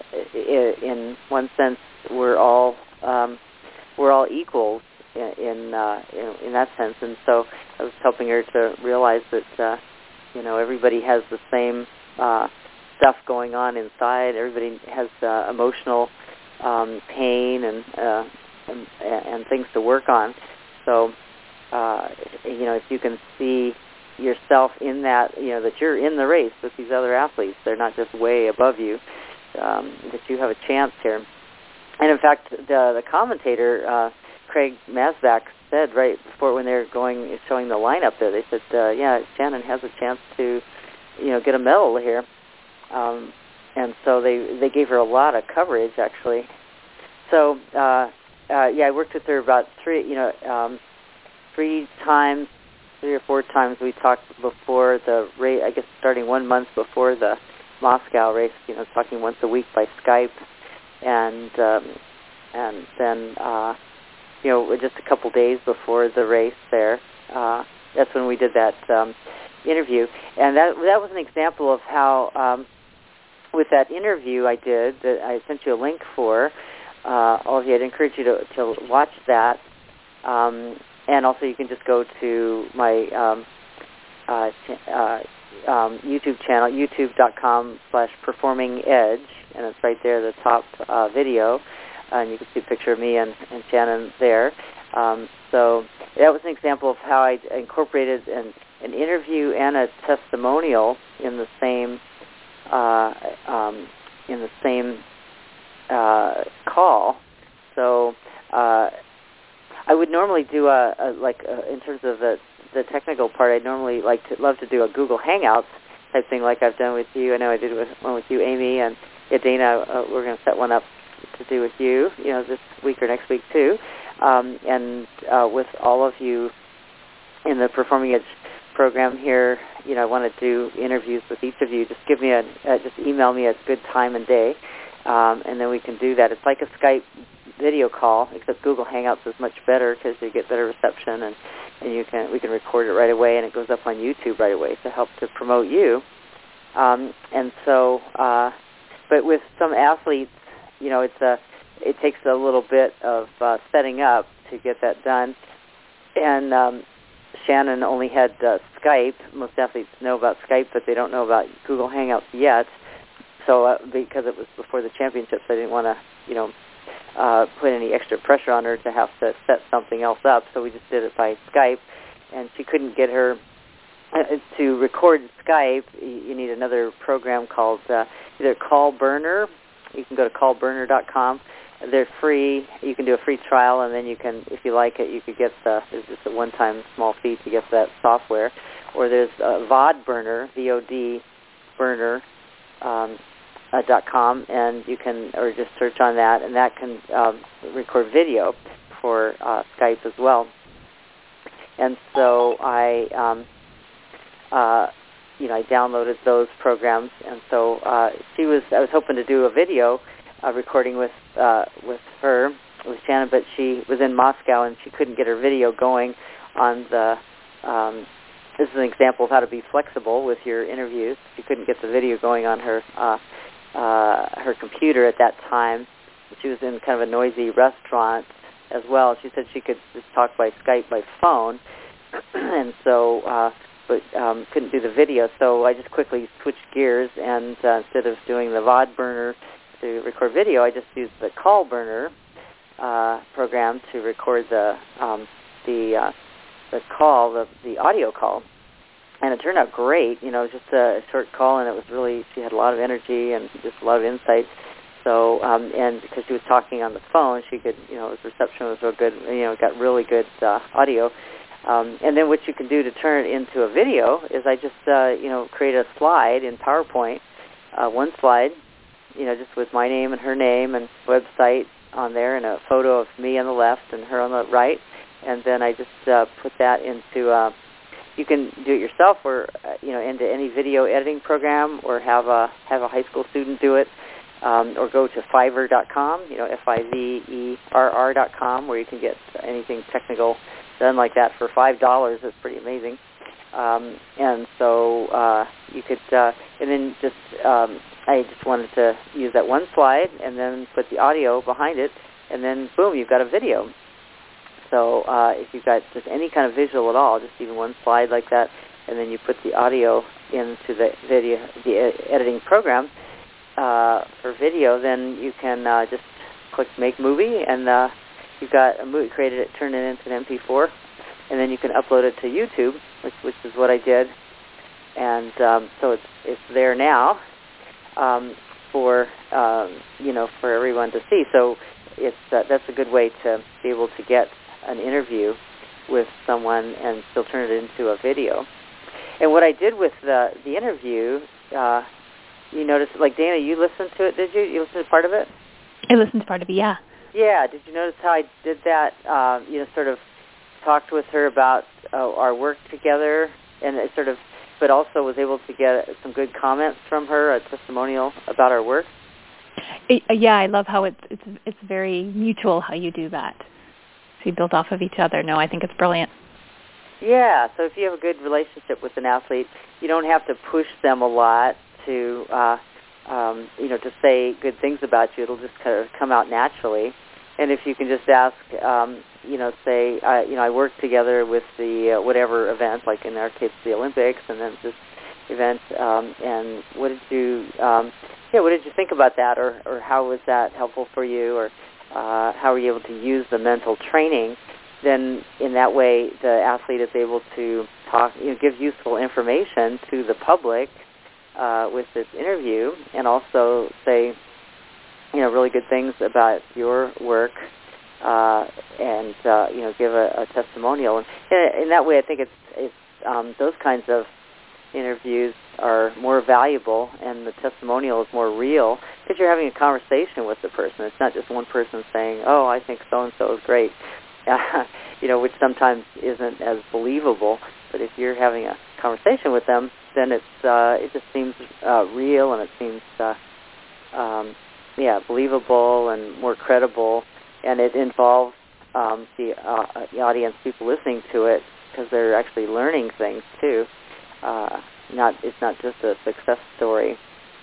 Speaker 1: in one sense, we're all um, we're all equals in in, uh, in in that sense. And so, I was helping her to realize that uh, you know everybody has the same uh, stuff going on inside. Everybody has uh, emotional um, pain and, uh, and and things to work on. So, uh, you know, if you can see yourself in that, you know, that you're in the race with these other athletes, they're not just way above you, um, that you have a chance here. And in fact, the, the commentator, uh, Craig Masbach, said right before when they were going, showing the lineup there, they said, uh, yeah, Shannon has a chance to, you know, get a medal here. Um, and so they, they gave her a lot of coverage, actually. So, uh, uh, yeah, I worked with her about three, you know, um, three times, three or four times we talked before the race, I guess starting one month before the Moscow race, you know, talking once a week by Skype, and um, and then, uh, you know, just a couple days before the race there, uh, that's when we did that um, interview. And that that was an example of how, um, with that interview I did, that I sent you a link for, uh, all of you, I'd encourage you to, to watch that. Um, And also you can just go to my um, uh, ch- uh, um, YouTube channel, youtube.com slash performing edge, and it's right there, the top uh, video, and you can see a picture of me and, and Shannon there. Um, so that was an example of how I incorporated an, an interview and a testimonial in the same uh, um, in the same uh, call. So. Uh, I would normally do a, a like a, in terms of the the technical part. I'd normally like to love to do a Google Hangouts type thing, like I've done with you. I know I did with, one with you, Amy, and yeah, Dana. Uh, we're going to set one up to do with you, you know, this week or next week too, um, and uh, with all of you in the Performing Edge program here. You know, I want to do interviews with each of you. Just give me a uh, just email me a good time and day, um, and then we can do that. It's like a Skype video call, except Google Hangouts is much better because you get better reception, and, and you can we can record it right away, and it goes up on YouTube right away to help to promote you. Um, and so, uh, but with some athletes, you know, it's a it takes a little bit of uh, setting up to get that done. And um, Shannon only had uh, Skype. Most athletes know about Skype, but they don't know about Google Hangouts yet. So uh, because it was before the championships, I didn't want to, you know, Uh, put any extra pressure on her to have to set something else up, so we just did it by Skype, and she couldn't get her uh, to record Skype. You need another program called uh, either Call Burner. You can go to call burner dot com. They're free. You can do a free trial, and then you can, if you like it, you could get the, there's just a one-time small fee to get that software. Or there's uh, VOD Burner, V O D Burner, um, uh, dot com, and you can, or just search on that, and that can um, record video for uh, Skype as well. And so I, um, uh, you know, I downloaded those programs, and so uh, she was. I was hoping to do a video uh, recording with uh, with her, with Shannon, but she was in Moscow and she couldn't get her video going on the. Um, this is an example of how to be flexible with your interviews. She couldn't get the video going on her uh, uh, her computer at that time. She was in kind of a noisy restaurant as well. She said she could just talk by Skype by phone, and so uh, but um, couldn't do the video. So I just quickly switched gears, and uh, instead of doing the V O D burner to record video, I just used the Call Burner uh, program to record the um, the uh, the call, the the audio call, and it turned out great. You know, it was just a short call, and it was really, she had a lot of energy and just a lot of insight. So, um, and because she was talking on the phone, she could, you know, the reception was real good. You know, got really good uh, audio. Um, and then what you can do to turn it into a video is I just, uh, you know, create a slide in PowerPoint, uh, one slide, you know, just with my name and her name and website on there, and a photo of me on the left and her on the right. And then I just uh, put that into, uh, you can do it yourself, or uh, you know, into any video editing program, or have a have a high school student do it, um, or go to Fiverr dot com, you know, F I V E R R dot com, where you can get anything technical done like that for five dollars. That's pretty amazing. Um, and so uh, you could, uh, and then just, um, I just wanted to use that one slide and then put the audio behind it, and then boom, you've got a video. So uh, if you've got just any kind of visual at all, just even one slide like that, and then you put the audio into the video, the editing program uh, for video, then you can uh, just click Make Movie, and uh, you've got a movie, created it, turned it into an M P four, and then you can upload it to YouTube, which, which is what I did. And um, so it's it's there now um, for um, you know, for everyone to see. So it's uh, that's a good way to be able to get an interview with someone and still turn it into a video. And what I did with the the interview, uh, you notice, like Dana, you listened to it, did you? You listened to part of it?
Speaker 2: I listened to part of it, yeah.
Speaker 1: Yeah. Did you notice how I did that? Um, you know, sort of talked with her about uh, our work together, and it sort of, but also was able to get some good comments from her, a testimonial about our work.
Speaker 2: It, yeah, I love how it's it's it's very mutual how you do that. So you build off of each other. No, I think it's brilliant.
Speaker 1: Yeah, so if you have a good relationship with an athlete, you don't have to push them a lot to, uh, um, you know, to say good things about you. It'll just kind of come out naturally. And if you can just ask, um, you know, say, uh, you know, I worked together with the uh, whatever event, like in our case the Olympics, and then this event, um, and what did you, um, yeah, what did you think about that, or, or how was that helpful for you, or uh, how were you able to use the mental training? Then in that way the athlete is able to talk, you know, give useful information to the public uh, with this interview, and also say, you know, really good things about your work, uh, and uh, you know, give a, a testimonial. And in that way, I think it's it's um, those kinds of interviews are more valuable, and the testimonial is more real because you're having a conversation with the person. It's not just one person saying, "Oh, I think so and so is great," uh, you know, which sometimes isn't as believable. But if you're having a conversation with them, then it's uh, it just seems uh, real, and it seems uh, um, yeah, believable and more credible, and it involves um, the, uh, the audience, people listening to it, because they're actually learning things too. Uh, not it's not just a success story.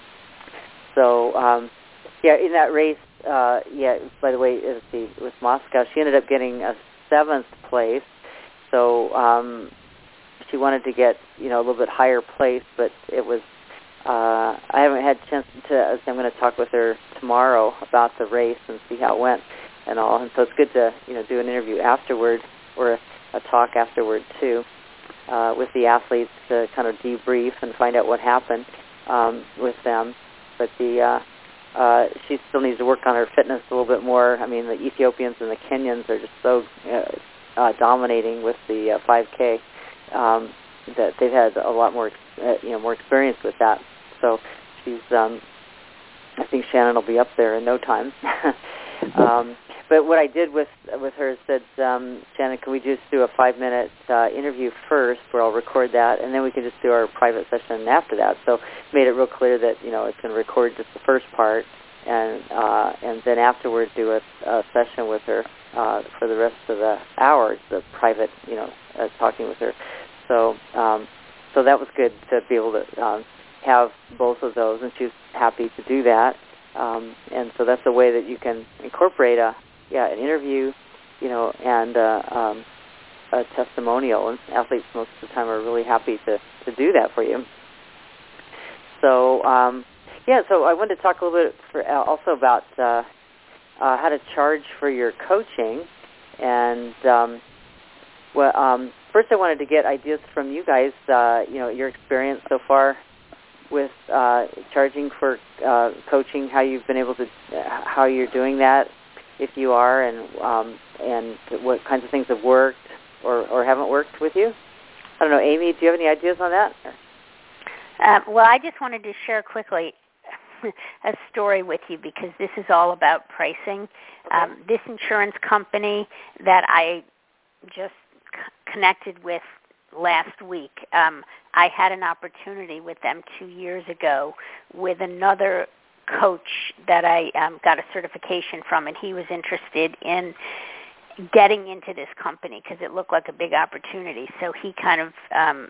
Speaker 1: So um, yeah, in that race, uh, yeah. By the way, it was, it was Moscow. She ended up getting a seventh place. So um, she wanted to get, you know, a little bit higher place, but it was. Uh, I haven't had a chance to. I'm going to talk with her tomorrow about the race and see how it went and all. And so it's good to, you know, do an interview afterward, or a, a talk afterward too, uh, with the athletes to kind of debrief and find out what happened um, with them. But the uh, uh, she still needs to work on her fitness a little bit more. I mean, the Ethiopians and the Kenyans are just so uh, uh, dominating with the uh, five K um, that they've had a lot more, uh, you know, more experience with that. So she's um, I think Shannon will be up there in no time. um, but what I did with with her is said, um, Shannon, can we just do a five-minute uh, interview first where I'll record that, and then we can just do our private session after that. So made it real clear that, you know, it's going to record just the first part, and uh, and then afterward do a, a session with her uh, for the rest of the hour, the private, you know, uh, talking with her. So um, so that was good to be able to um, have both of those, and she was happy to do that. Um, and so that's a way that you can incorporate a yeah an interview, you know, and uh, um, a testimonial. And athletes most of the time are really happy to, to do that for you. So um, yeah, so I wanted to talk a little bit for, uh, also about uh, uh, how to charge for your coaching. And um, well, um, first I wanted to get ideas from you guys. Uh, you know, your experience so far with uh, charging for uh, coaching, how you've been able to, uh, how you're doing that, if you are, and um, and what kinds of things have worked or, or haven't worked with you. I don't know, Amy, do you have any ideas on that?
Speaker 3: Uh, well, I just wanted to share quickly a story with you because this is all about pricing.
Speaker 1: Okay.
Speaker 3: Um, this insurance company that I just c- connected with last week, um, I had an opportunity with them two years ago with another coach that I um, got a certification from, and he was interested in getting into this company because it looked like a big opportunity. So he kind of um,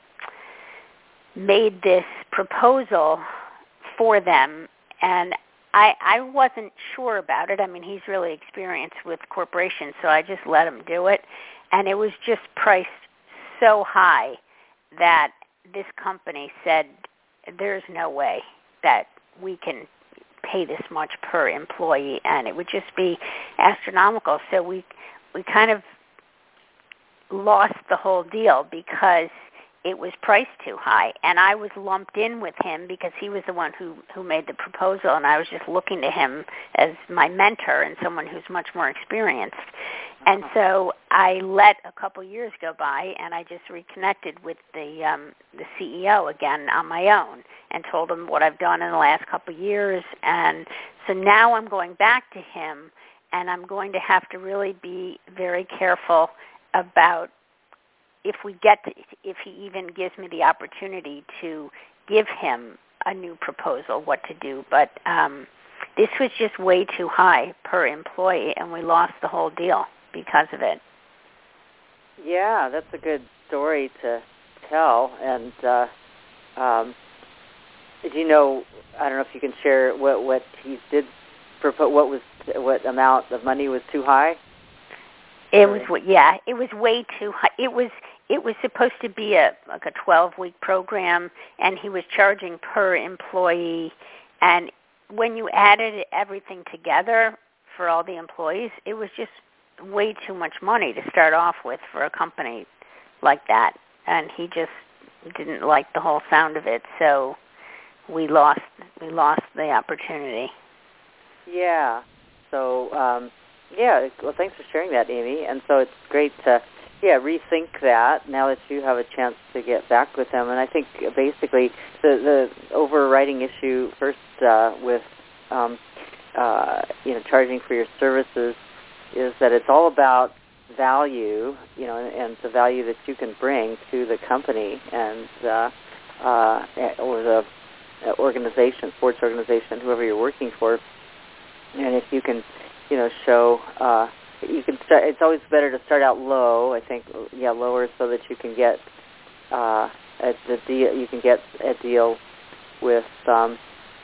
Speaker 3: made this proposal for them, and I, I wasn't sure about it. I mean, he's really experienced with corporations, so I just let him do it, and it was just priced so high that this company said there's no way that we can pay this much per employee, and it would just be astronomical. So we we kind of lost the whole deal because it was priced too high, and I was lumped in with him because he was the one who, who made the proposal, and I was just looking to him as my mentor and someone who's much more experienced. And so I let a couple years go by, and I just reconnected with the um, the C E O again on my own and told him what I've done in the last couple years. And so now I'm going back to him, and I'm going to have to really be very careful about if we get to, if he even gives me the opportunity to give him a new proposal, what to do. But um, this was just way too high per employee, and we lost the whole deal because of it.
Speaker 1: Yeah, that's a good story to tell. And uh, um, do you know, I don't know if you can share what, what he did propose, what was, what amount of money was too high?
Speaker 3: It was, yeah, it was way too high. It was, it was supposed to be a like a twelve-week program, and he was charging per employee. And when you added everything together for all the employees, it was just way too much money to start off with for a company like that. And he just didn't like the whole sound of it, so we lost we lost the opportunity.
Speaker 1: Yeah. So. Um Yeah, well, thanks for sharing that, Amy. And so it's great to, yeah, rethink that now that you have a chance to get back with them. And I think basically the, the overriding issue first uh, with, um, uh, you know, charging for your services is that it's all about value, you know, and, and the value that you can bring to the company and uh, uh, or the organization, sports organization, whoever you're working for. And if you can, you know, show, uh, you can start, it's always better to start out low, I think, yeah, lower so that you can get uh, a, the deal, you can get a deal with, um,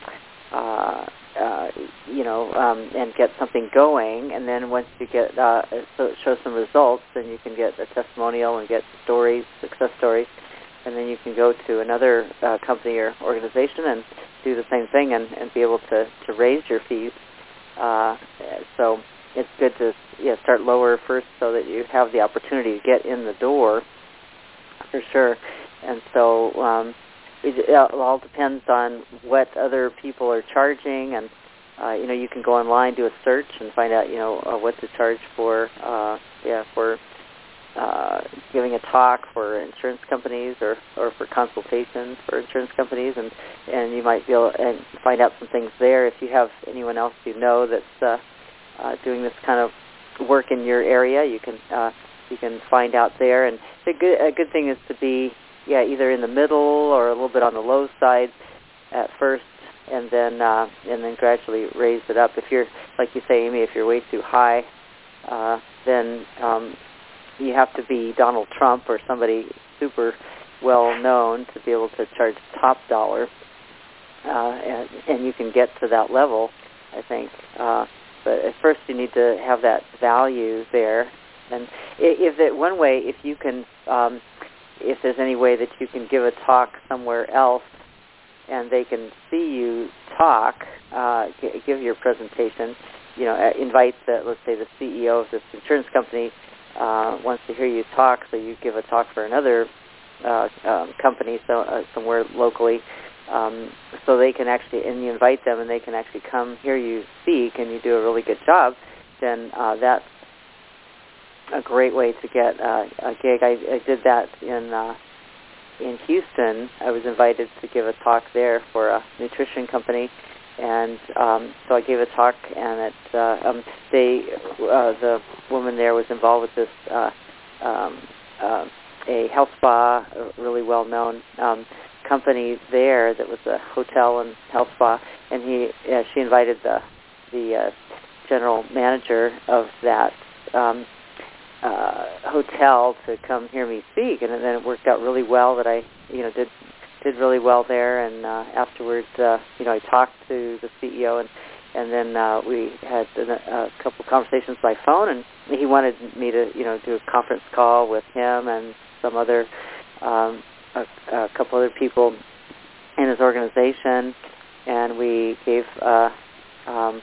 Speaker 1: uh, uh, you know, um, and get something going, and then once you get, uh, so show some results, then you can get a testimonial and get stories, success stories, and then you can go to another uh, company or organization and do the same thing and, and be able to, to raise your fees. Uh, so it's good to yeah, start lower first so that you have the opportunity to get in the door, for sure. And so um, it, it all depends on what other people are charging, and uh, you know, you can go online, do a search, and find out, you know, uh, what to charge for, uh, yeah, for uh, giving a talk for insurance companies or, or for consultations for insurance companies, and, and you might be able and find out some things there. If you have anyone else you know that's uh, uh, doing this kind of work in your area, you can uh, you can find out there. And the good, a good thing is to be yeah either in the middle or a little bit on the low side at first, and then uh, and then gradually raise it up. If you're, like you say, Amy, if you're way too high, uh, then um, you have to be Donald Trump or somebody super well known to be able to charge top dollar, uh, and, and you can get to that level, I think. Uh, but at first, you need to have that value there. And if it, one way, if you can, um, if there's any way that you can give a talk somewhere else, and they can see you talk, uh, g- give your presentation, you know, uh, invite the, let's say the C E O of this insurance company uh, wants to hear you talk, so you give a talk for another uh, um, company, so uh, somewhere locally, um, so they can actually, and you invite them, and they can actually come hear you speak, and you do a really good job, then uh, that's a great way to get uh, a gig. I, I did that in. Uh, In Houston, I was invited to give a talk there for a nutrition company, and um, so I gave a talk, and it, uh, um, they, uh, the woman there was involved with this uh, um, uh, a health spa, a really well-known um, company there that was a hotel and health spa, and he, uh, she invited the the uh, general manager of that. Um, Uh, hotel to come hear me speak, and then it worked out really well that I, you know, did did really well there. And uh, afterwards, uh, you know, I talked to the C E O, and and then uh, we had a, a couple conversations by phone, and he wanted me to, you know, do a conference call with him and some other, um, a, a couple other people in his organization, and we gave uh, um,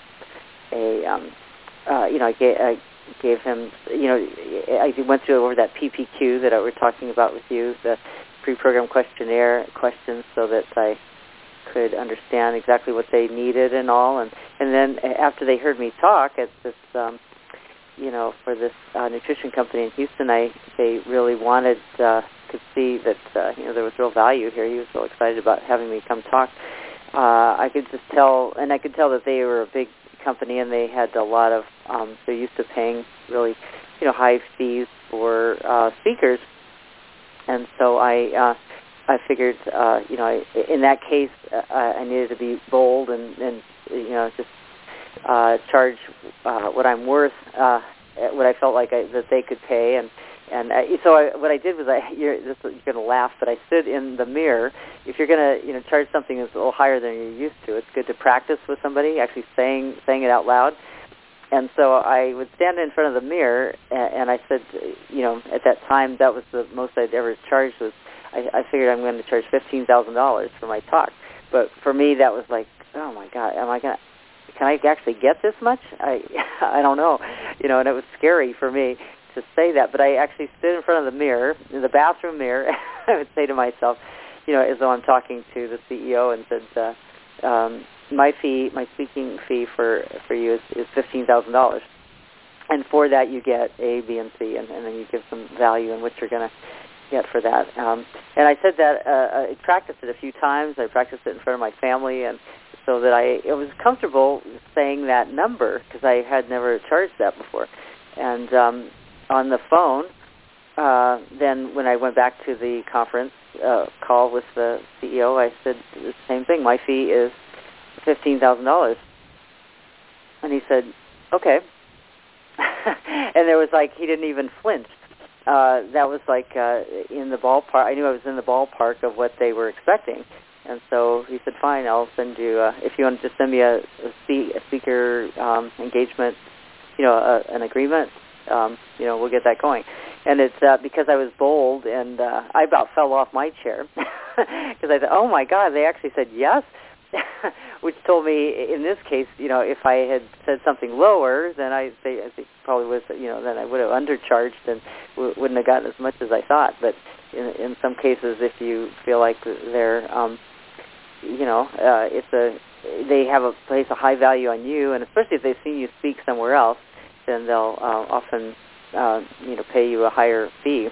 Speaker 1: a, um, uh, you know, I gave. I, gave him, you know, I went through over that P P Q that I were talking about with you, the pre-programmed questionnaire questions, so that I could understand exactly what they needed and all. And, and then after they heard me talk at this, um, you know, for this uh, nutrition company in Houston, I they really wanted, uh, could see that, uh, you know, there was real value here. He was so excited about having me come talk. Uh, I could just tell, and I could tell that they were a big company, and they had a lot of, um, they're used to paying really, you know, high fees for uh, speakers, and so I, uh, I figured, uh, you know, I, in that case, uh, I needed to be bold and, and you know, just uh, charge uh, what I'm worth, uh, what I felt like I, that they could pay, and and uh, so I, what I did was I, you're, this, you're going to laugh, but I stood in the mirror. If you're going to, you know, charge something that's a little higher than you're used to, it's good to practice with somebody, actually saying saying it out loud. And so I would stand in front of the mirror, and, and I said, you know, at that time that was the most I'd ever charged. Was I, I figured I'm going to charge fifteen thousand dollars for my talk. But for me, that was like, oh my God, am I going to? Can I actually get this much? I I don't know, you know, and it was scary for me to say that, but I actually stood in front of the mirror, in the bathroom mirror. I would say to myself, you know, as though I'm talking to the C E O, and said, uh, um, my fee, my speaking fee for, for you is, is fifteen thousand dollars. And for that you get A, B, and C, and, and then you give some value in what you're going to get for that. Um, and I said that, uh, I practiced it a few times. I practiced it in front of my family, and so that I it was comfortable saying that number, because I had never charged that before. And um, on the phone, uh, then when I went back to the conference uh, call with the C E O, I said the same thing. My fee is fifteen thousand dollars. And he said, okay. And there was like, he didn't even flinch. Uh, that was like uh, in the ballpark. I knew I was in the ballpark of what they were expecting. And so he said, fine, I'll send you, uh, if you want to just send me a, a, speak, a speaker um, engagement, you know, a, an agreement, um, you know, we'll get that going. And it's uh, because I was bold, and uh, I about fell off my chair because I thought, oh my God, they actually said yes, which told me in this case, you know, if I had said something lower, then I, they, I think probably was, you know, then I would have undercharged and w- wouldn't have gotten as much as I thought. But in, in some cases, if you feel like they're, um, you know, uh, it's a, they have a place a high value on you, and especially if they've seen you speak somewhere else, then they'll uh, often uh, you know, pay you a higher fee.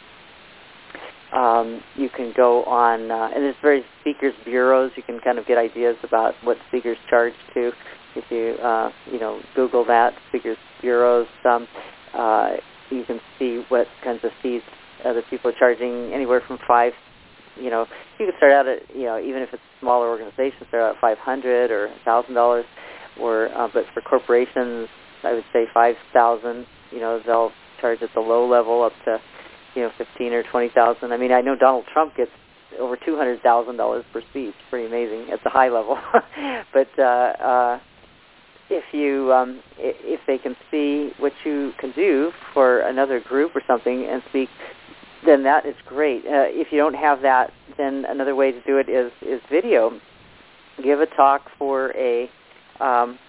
Speaker 1: Um, you can go on, uh, and there's various speakers bureaus. You can kind of get ideas about what speakers charge to. If you, uh, you know, Google that, speakers bureaus, um, uh, you can see what kinds of fees other people are charging, anywhere from five, you know, you can start out at, you know, even if it's a smaller organization, start out at five hundred dollars or one thousand dollars, or, uh, but for corporations, I would say five thousand dollars, you know, they'll charge at the low level up to, you know, fifteen or twenty thousand. I mean, I know Donald Trump gets over two hundred thousand dollars per speech. Pretty amazing at the high level. But uh, uh, if you, um, if they can see what you can do for another group or something and speak, then that is great. Uh, if you don't have that, then another way to do it is is video. Give a talk for a um,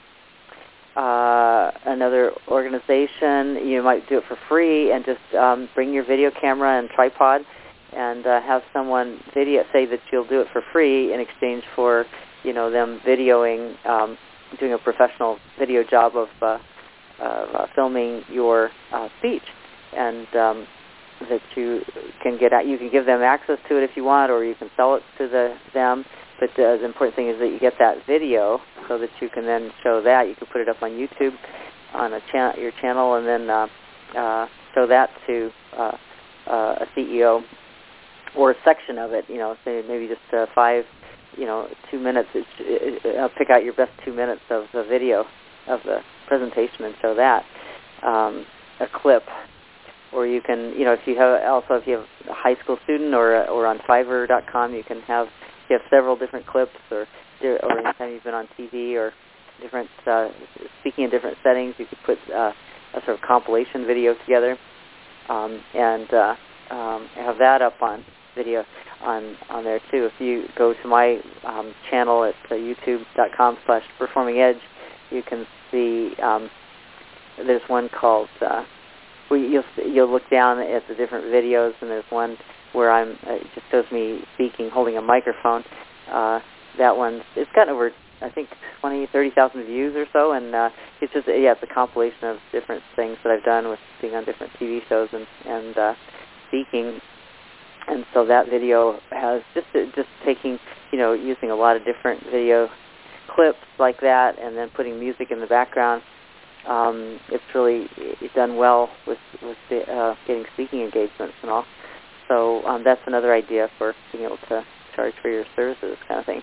Speaker 1: uh, another organization. You might do it for free and just um, bring your video camera and tripod and uh, have someone video, say that you'll do it for free in exchange for, you know, them videoing, um, doing a professional video job of uh, uh, filming your uh, speech, and um, that you can get out. You can give them access to it if you want, or you can sell it to the them. But uh, the important thing is that you get that video so that you can then show that. You can put it up on YouTube on a cha- your channel, and then uh, uh, show that to uh, uh, a C E O or a section of it. You know, say maybe just uh, five, you know, two minutes. It, it, uh, pick out your best two minutes of the video of the presentation and show that um, a clip. Or you can, you know, if you have also if you have a high school student, or or on Fiverr dot com, you can have you have several different clips, or or anytime you've been on T V or different uh, speaking in different settings, you could put uh, a sort of compilation video together um, and uh, um, have that up on video on on there too. If you go to my um, channel at uh, youtube dot com slash performing edge, you can see um, there's one called. Uh, Well, you'll you'll look down at the different videos, and there's one where I'm uh, it just shows me speaking, holding a microphone. Uh, that one, it's gotten over I think twenty, thirty thousand views or so, and uh, it's just yeah, it's a compilation of different things that I've done with being on different T V shows and and uh, speaking. And so that video has just just taking you know using a lot of different video clips like that, and then putting music in the background. Um, it's really it's done well with with the, uh, getting speaking engagements and all. So um, that's another idea for being able to charge for your services, kind of thing.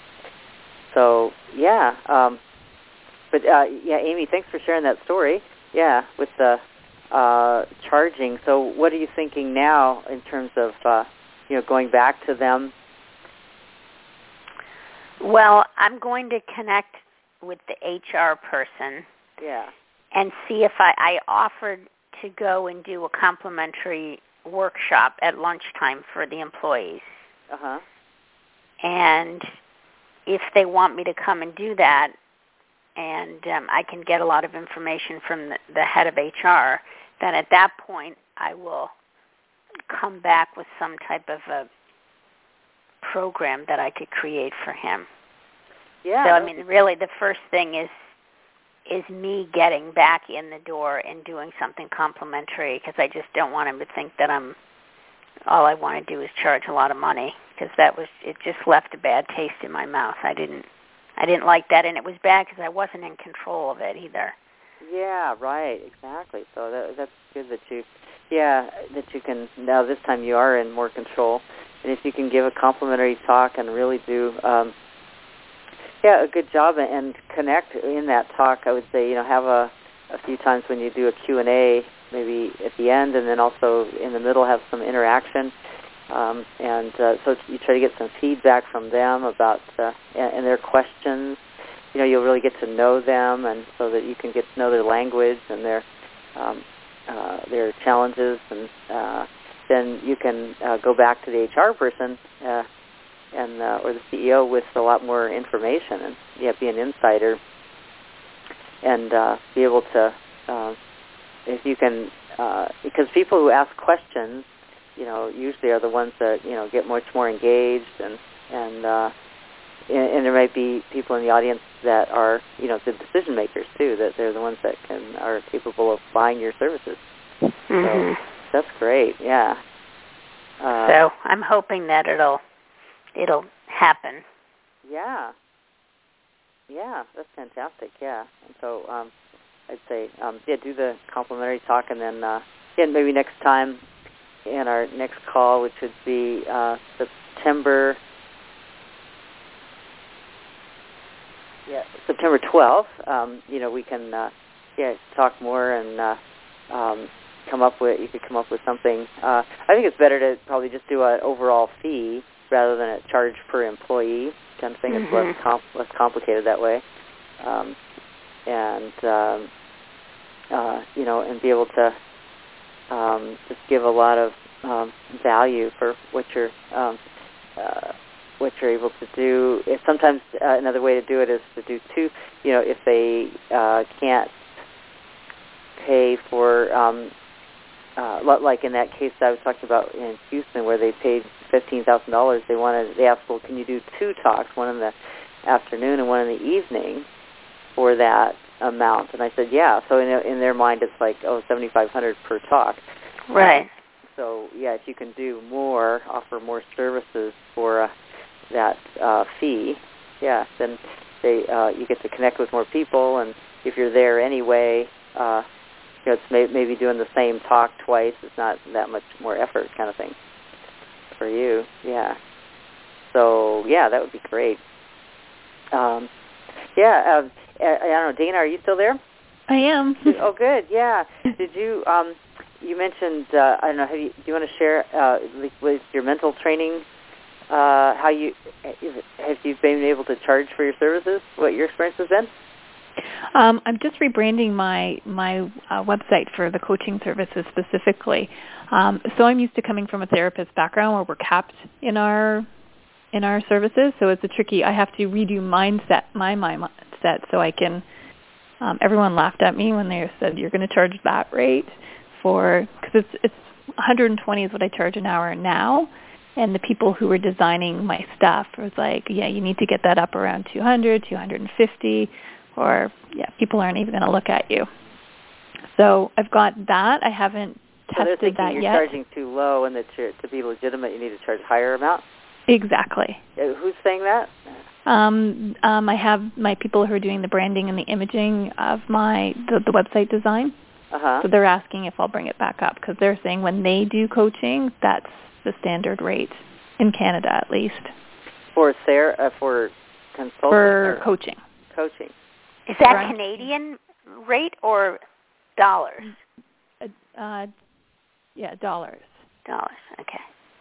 Speaker 1: So yeah, um, but uh, yeah, Amy, thanks for sharing that story. Yeah, with the uh, charging. So what are you thinking now in terms of uh, you know going back to them?
Speaker 3: Well, I'm going to connect with the H R person.
Speaker 1: Yeah.
Speaker 3: And see if I, I offered to go and do a complimentary workshop at lunchtime for the employees.
Speaker 1: Uh-huh.
Speaker 3: And if they want me to come and do that, and um, I can get a lot of information from the, the head of H R, then at that point I will come back with some type of a program that I could create for him.
Speaker 1: Yeah.
Speaker 3: So, I mean, really the first thing is is me getting back in the door and doing something complimentary, because I just don't want him to think that I'm, all I want to do is charge a lot of money, because that was, it just left a bad taste in my mouth. I didn't, I didn't like that, and it was bad because I wasn't in control of it either.
Speaker 1: Yeah, right, exactly. So that, that's good that you, yeah, that you can, now this time you are in more control, and if you can give a complimentary talk and really do, um, yeah, a good job and connect in that talk. I would say, you know, have a, a few times when you do a Q and A, maybe at the end, and then also in the middle have some interaction. Um, and uh, so you try to get some feedback from them about uh, and, and their questions. You know, you'll really get to know them, and so that you can get to know their language and their um, uh, their challenges, and uh, then you can uh, go back to the H R person. Uh, and uh, or the C E O with a lot more information, and yeah, be an insider, and uh, be able to, uh, if you can, uh, because people who ask questions, you know, usually are the ones that you know get much more engaged, and and uh, and, and there might be people in the audience that are you know the decision makers too, that they're the ones that can are capable of buying your services.
Speaker 3: Mm-hmm.
Speaker 1: So that's great. Yeah. Uh,
Speaker 3: so I'm hoping that it'll it'll happen.
Speaker 1: Yeah. Yeah, that's fantastic. Yeah. And so um, I'd say, um, yeah, do the complimentary talk, and then uh, yeah, maybe next time in our next call, which would be uh, September. Yeah, September twelfth. Um, you know, we can uh, yeah talk more and uh, um, come up with. You could come up with something. Uh, I think it's better to probably just do an overall fee rather than a charge per employee kind of thing.
Speaker 3: Mm-hmm.
Speaker 1: It's less comp- less complicated that way, um, and um, uh, you know, and be able to um, just give a lot of um, value for what you're. Um, uh, what you're able to do. If sometimes uh, another way to do it is to do two, you know, if they uh, can't pay for, um, uh, like in that case I was talking about in Houston where they paid fifteen thousand dollars, they wanted, they asked, well, can you do two talks, one in the afternoon and one in the evening for that amount? And I said, yeah. So in, in their mind it's like, oh, seventy-five hundred dollars per talk.
Speaker 3: Right.
Speaker 1: Um, so, yeah, if you can do more, offer more services for uh, that uh, fee, yeah, then they uh, you get to connect with more people, and if you're there anyway, uh, you know, it's may- maybe doing the same talk twice. It's not that much more effort, kind of thing, for you. Yeah. So yeah, that would be great. Um, yeah, uh, I, I don't know, Dana, are you still there?
Speaker 2: I am.
Speaker 1: Oh, good. Yeah. Did you? Um, you mentioned. Uh, I don't know. Have you, do you want to share uh, like, with your mental training? Uh, how you have you been able to charge for your services? What your experience has been?
Speaker 2: Um, I'm just rebranding my my uh, website for the coaching services specifically. Um, so I'm used to coming from a therapist background where we're capped in our in our services. So it's a tricky. I have to redo mindset my my mindset so I can. Um, everyone laughed at me when they said you're going to charge that rate for because it's it's one hundred twenty is what I charge an hour now. And the people who were designing my stuff was like, yeah, you need to get that up around two hundred, two hundred fifty, or, yeah, people aren't even going to look at you. So I've got that. I haven't
Speaker 1: so
Speaker 2: tested
Speaker 1: they're
Speaker 2: that
Speaker 1: you're
Speaker 2: yet.
Speaker 1: You're charging too low, and that you're, to be legitimate, you need to charge higher amount?
Speaker 2: Exactly.
Speaker 1: Uh, who's saying that?
Speaker 2: Um, um, I have my people who are doing the branding and the imaging of my the, the website design.
Speaker 1: Uh-huh.
Speaker 2: So they're asking if I'll bring it back up because they're saying when they do coaching, that's the standard rate in Canada, at least.
Speaker 1: For Sarah, uh, for consulting
Speaker 2: for
Speaker 1: or
Speaker 2: coaching.
Speaker 1: Coaching.
Speaker 3: Is that
Speaker 2: Right.
Speaker 3: Canadian rate or dollars?
Speaker 2: Uh, uh, yeah, dollars.
Speaker 3: Dollars. Okay.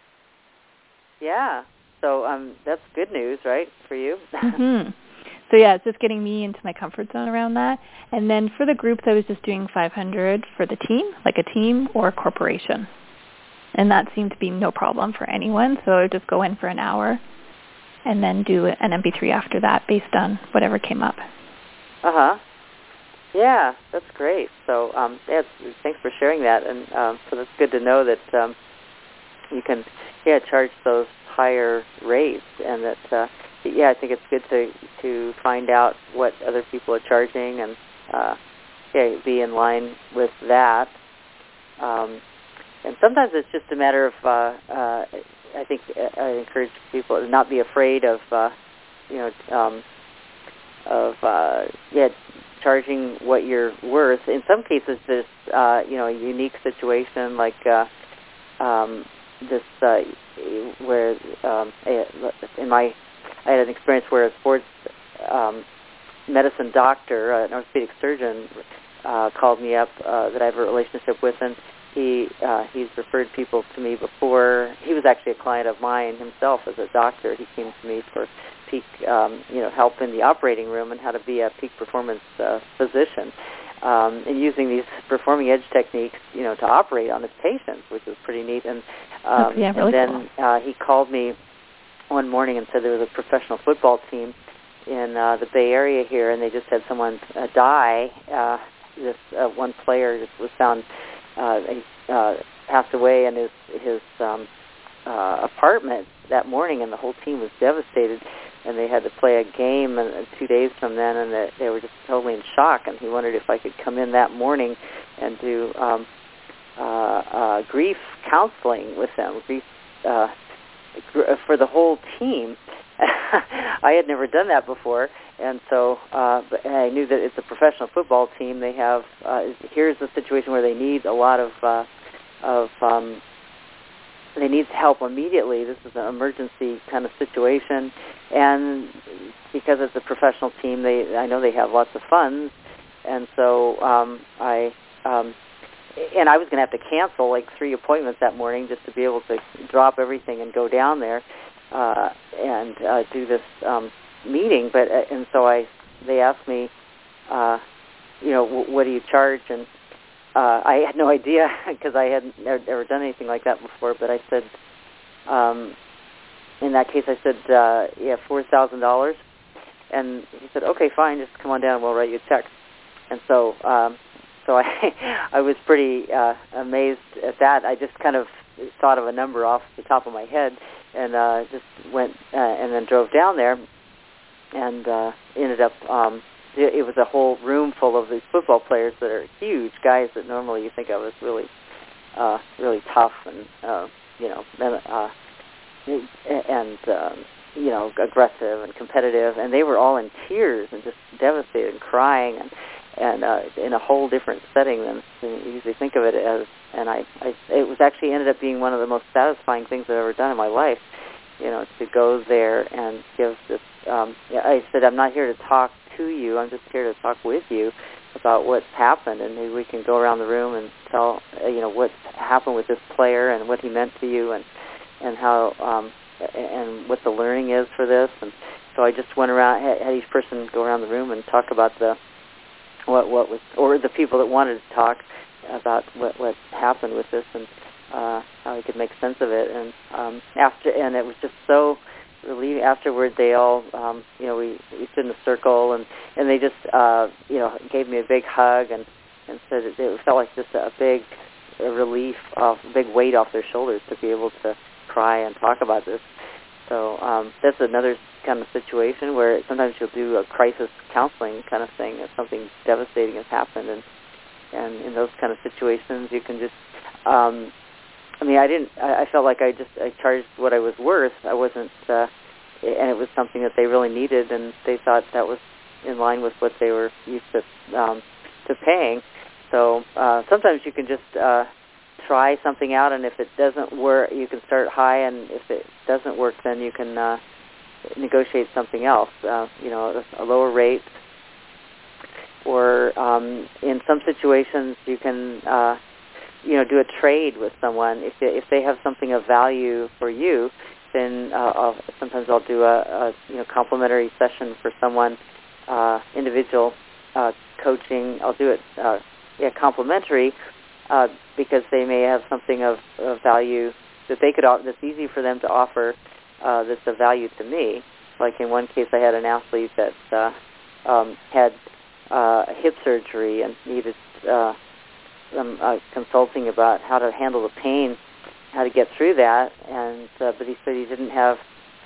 Speaker 1: Yeah. So um, that's good news, right, for you?
Speaker 2: Mm-hmm. So yeah, it's just getting me into my comfort zone around that. And then for the groups, I was just doing five hundred for the team, like a team or a corporation. And that seemed to be no problem for anyone. So I would just go in for an hour and then do an M P three after that based on whatever came up.
Speaker 1: Uh-huh. Yeah, that's great. So um, yeah, thanks for sharing that. And um, so that's good to know that um, you can, yeah, charge those higher rates. And that, uh, yeah, I think it's good to to find out what other people are charging and, uh, yeah, be in line with that. Um And sometimes it's just a matter of, uh, uh, I think I encourage people to not be afraid of, uh, you know, um, of, uh, yeah, charging what you're worth. In some cases, there's, uh, you know, a unique situation like uh, um, this, uh, where um, in my, I had an experience where a sports um, medicine doctor, uh, an orthopedic surgeon, uh, called me up uh, that I have a relationship with, and He uh, he's referred people to me before. He was actually a client of mine himself as a doctor. He came to me for peak, um, you know, help in the operating room and how to be a peak performance uh, physician, um, and using these performing edge techniques, you know, to operate on his patients, which was pretty neat. And, um,
Speaker 2: yeah, really
Speaker 1: and then
Speaker 2: cool.
Speaker 1: uh, he called me one morning and said there was a professional football team in uh, the Bay Area here, and they just had someone uh, die. Uh, this uh, one player just was found. Uh, he uh, passed away in his his um, uh, apartment that morning, and the whole team was devastated. And they had to play a game and, and two days from then, and they, they were just totally in shock. And he wondered if I could come in that morning and do um, uh, uh, grief counseling with them, grief uh, gr- for the whole team. I had never done that before, and so uh, but I knew that it's a professional football team. They have uh, here's a situation where they need a lot of uh, of um, they need help immediately. This is an emergency kind of situation, and because it's a professional team, they I know they have lots of funds, and so um, I um, and I was going to have to cancel like three appointments that morning just to be able to drop everything and go down there uh, and uh, do this um, meeting. But uh, and so I they asked me, uh, you know, w- what do you charge? And Uh, I had no idea because I hadn't never, never done anything like that before. But I said, um, in that case, I said, uh, yeah, four thousand dollars. And he said, okay, fine, just come on down, we'll write you a check. And so, um, so I, I was pretty uh, amazed at that. I just kind of thought of a number off the top of my head, and uh, just went uh, and then drove down there, and uh, ended up. Um, It was a whole room full of these football players that are huge guys that normally you think of as really, uh, really tough and uh, you know, uh, and um, you know, aggressive and competitive. And they were all in tears and just devastated and crying, and and uh, in a whole different setting than you usually think of it as. And I, I, it was actually ended up being one of the most satisfying things I've ever done in my life. You know, to go there and give this. Um, I said, I'm not here to talk to you. I'm just here to talk with you about what's happened, and maybe we can go around the room and tell, uh, you know, what's happened with this player and what he meant to you, and and how um, and what the learning is for this. And so I just went around, had, had each person go around the room and talk about the what what was, or the people that wanted to talk about what what happened with this, and uh, how we could make sense of it. And um, after, and it was just so relieving. Afterward, they all, um, you know, we, we stood in a circle, and, and they just, uh, you know, gave me a big hug, and, and said it, it felt like just a big a relief, off, a big weight off their shoulders to be able to cry and talk about this. So um, that's another kind of situation where sometimes you'll do a crisis counseling kind of thing if something devastating has happened, and and in those kind of situations you can just. Um, I mean, I didn't. I, I felt like I just I charged what I was worth. I wasn't, uh, and it was something that they really needed, and they thought that was in line with what they were used to um, to paying. So uh, sometimes you can just uh, try something out, and if it doesn't work, you can start high, and if it doesn't work, then you can uh, negotiate something else. Uh, you know, a, a lower rate, or um, in some situations you can. Uh, you know, do a trade with someone. If they, if they have something of value for you, then uh, I'll, sometimes I'll do a, a you know complimentary session for someone, uh, individual uh, coaching. I'll do it uh, yeah complimentary uh, because they may have something of, of value that they could that's easy for them to offer uh, that's of value to me. Like in one case, I had an athlete that uh, um, had uh, hip surgery and needed. Uh, some uh, consulting about how to handle the pain, how to get through that, and uh, but he said he didn't have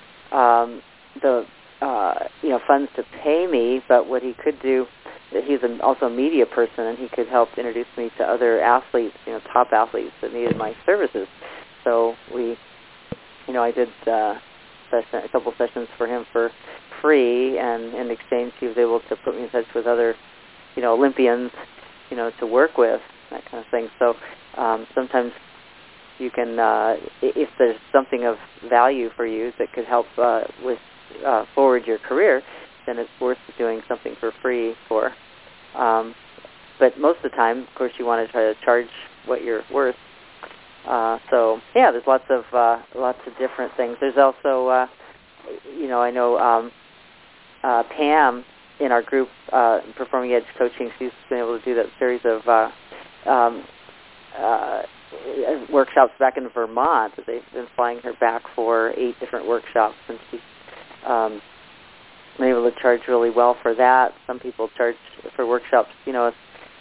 Speaker 1: um, the uh, you know funds to pay me, but what he could do, he's an, also a media person, and he could help introduce me to other athletes, you know, top athletes that needed my services. So we, you know, I did uh, session, a couple sessions for him for free, and in exchange he was able to put me in touch with other, you know, Olympians, you know, to work with. That kind of thing. So um, sometimes you can, uh, if there's something of value for you that could help uh, with uh, forward your career, then it's worth doing something for free for. Um, but most of the time, of course, you want to try to charge what you're worth. Uh, so yeah, there's lots of uh, lots of different things. There's also, uh, you know, I know um, uh, Pam in our group, uh, Performing Edge Coaching, she's been able to do that series of uh, um, uh, workshops back in Vermont. They've been flying her back for eight different workshops, and she's um, been able to charge really well for that. Some people charge for workshops, you know,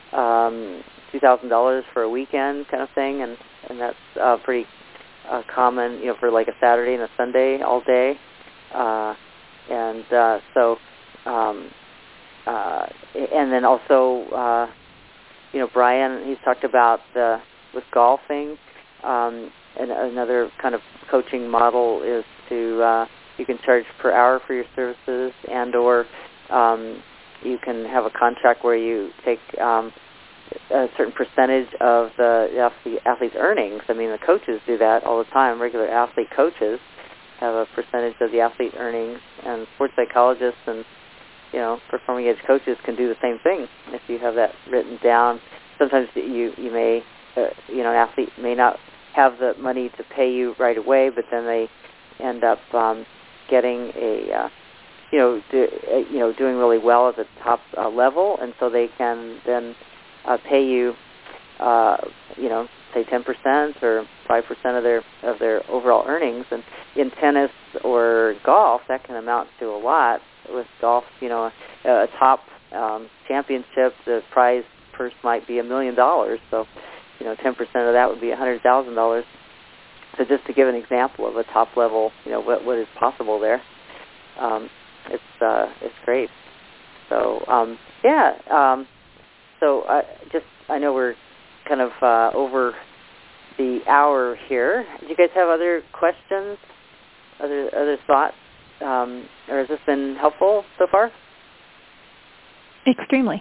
Speaker 1: um, two thousand dollars for a weekend kind of thing, and, and that's uh, pretty uh, common, you know, for like a Saturday and a Sunday all day. Uh, and uh, so... Um, Uh, and then also, uh, you know, Brian, he's talked about the with golfing. Um, and another kind of coaching model is to uh, you can charge per hour for your services, and or um, you can have a contract where you take um, a certain percentage of the athlete's earnings. I mean, the coaches do that all the time. Regular athlete coaches have a percentage of the athlete earnings, and sports psychologists and you know performing edge coaches can do the same thing if you have that written down. Sometimes you you may uh, you know an athlete may not have the money to pay you right away, but then they end up um, getting a uh, you know do, uh, you know doing really well at the top uh, level, and so they can then uh, pay you uh, you know say ten percent or five percent of their of their overall earnings. And in tennis or golf, that can amount to a lot. With golf, you know, a, a top um, championship, the prize purse might be a million dollars. So, you know, ten percent of that would be a hundred thousand dollars. So, just to give an example of a top level, you know, what what is possible there, um, it's uh, it's great. So, um, yeah. Um, so, uh, just I know we're kind of uh, over the hour here. Do you guys have other questions? Other other thoughts? Um, or has this been helpful so far?
Speaker 2: Extremely.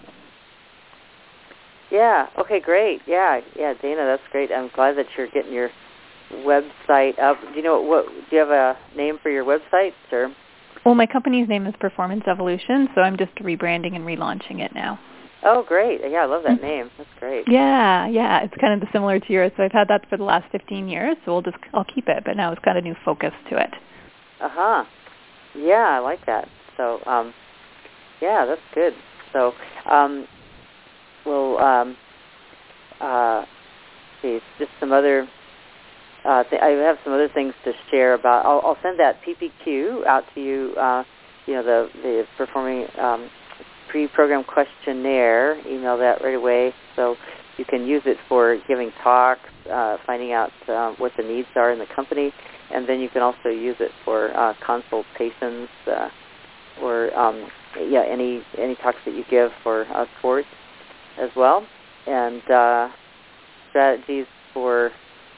Speaker 1: Yeah. Okay. Great. Yeah. Yeah. Dana, that's great. I'm glad that you're getting your website up. Do you know what? Do you have a name for your website, or?
Speaker 2: Well, my company's name is Performance Evolution, so I'm just rebranding and relaunching it now.
Speaker 1: Oh, great. Yeah, I love that name. That's great.
Speaker 2: Yeah, yeah. It's kind of similar to yours. So I've had that for the last fifteen years, so we'll just I'll keep it, but now it's got a new focus to it.
Speaker 1: Uh huh. Yeah, I like that. So, um, yeah, that's good. So, um, we'll um, uh, see, just some other. Uh, th- I have some other things to share about. I'll, I'll send that P P Q out to you. Uh, you know, the the performing um, pre-program questionnaire. Email that right away, so you can use it for giving talks, uh, finding out uh, what the needs are in the company. And then you can also use it for uh, consultations uh, or um, yeah, any any talks that you give for uh, sports as well, and uh, strategies for.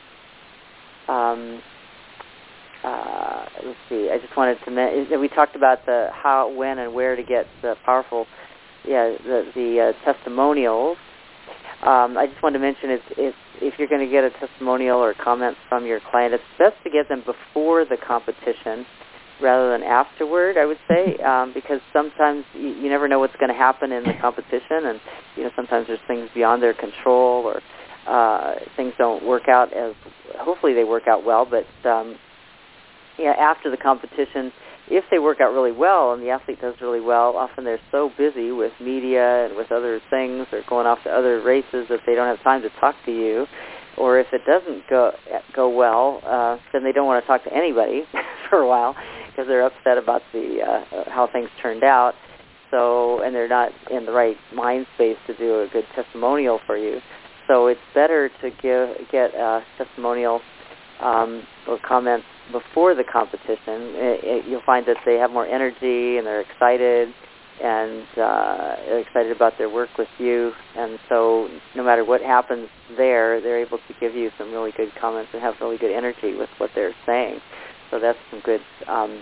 Speaker 1: Um, uh, let's see. I just wanted to mention we talked about the how, when, and where to get the powerful, yeah, the the uh, testimonials. Um, I just wanted to mention if, if, if you're going to get a testimonial or comment from your client, it's best to get them before the competition rather than afterward, I would say, um, because sometimes you, you never know what's going to happen in the competition, and you know sometimes there's things beyond their control, or uh, things don't work out as, hopefully they work out well, but um, yeah, after the competition, if they work out really well and the athlete does really well, often they're so busy with media and with other things or going off to other races that they don't have time to talk to you. Or if it doesn't go go well, uh, then they don't want to talk to anybody for a while because they're upset about the uh, how things turned out. So, and they're not in the right mind space to do a good testimonial for you. So it's better to give get a testimonial um, or comments before the competition. It, it, you'll find that they have more energy and they're excited and uh, they're excited about their work with you. And so no matter what happens there, they're able to give you some really good comments and have really good energy with what they're saying. So that's some good um,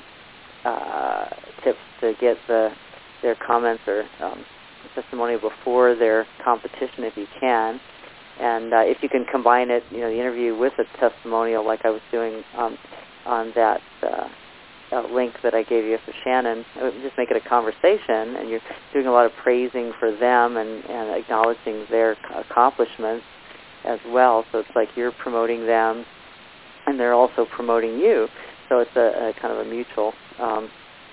Speaker 1: uh, tips to get the, their comments or um, testimonial before their competition if you can. And uh, if you can combine it, you know, the interview with a testimonial like I was doing um, on that uh, uh, link that I gave you for Shannon, just make it a conversation, and you're doing a lot of praising for them and, and acknowledging their accomplishments as well. So it's like you're promoting them, and they're also promoting you. So it's a, a kind of a mutual um,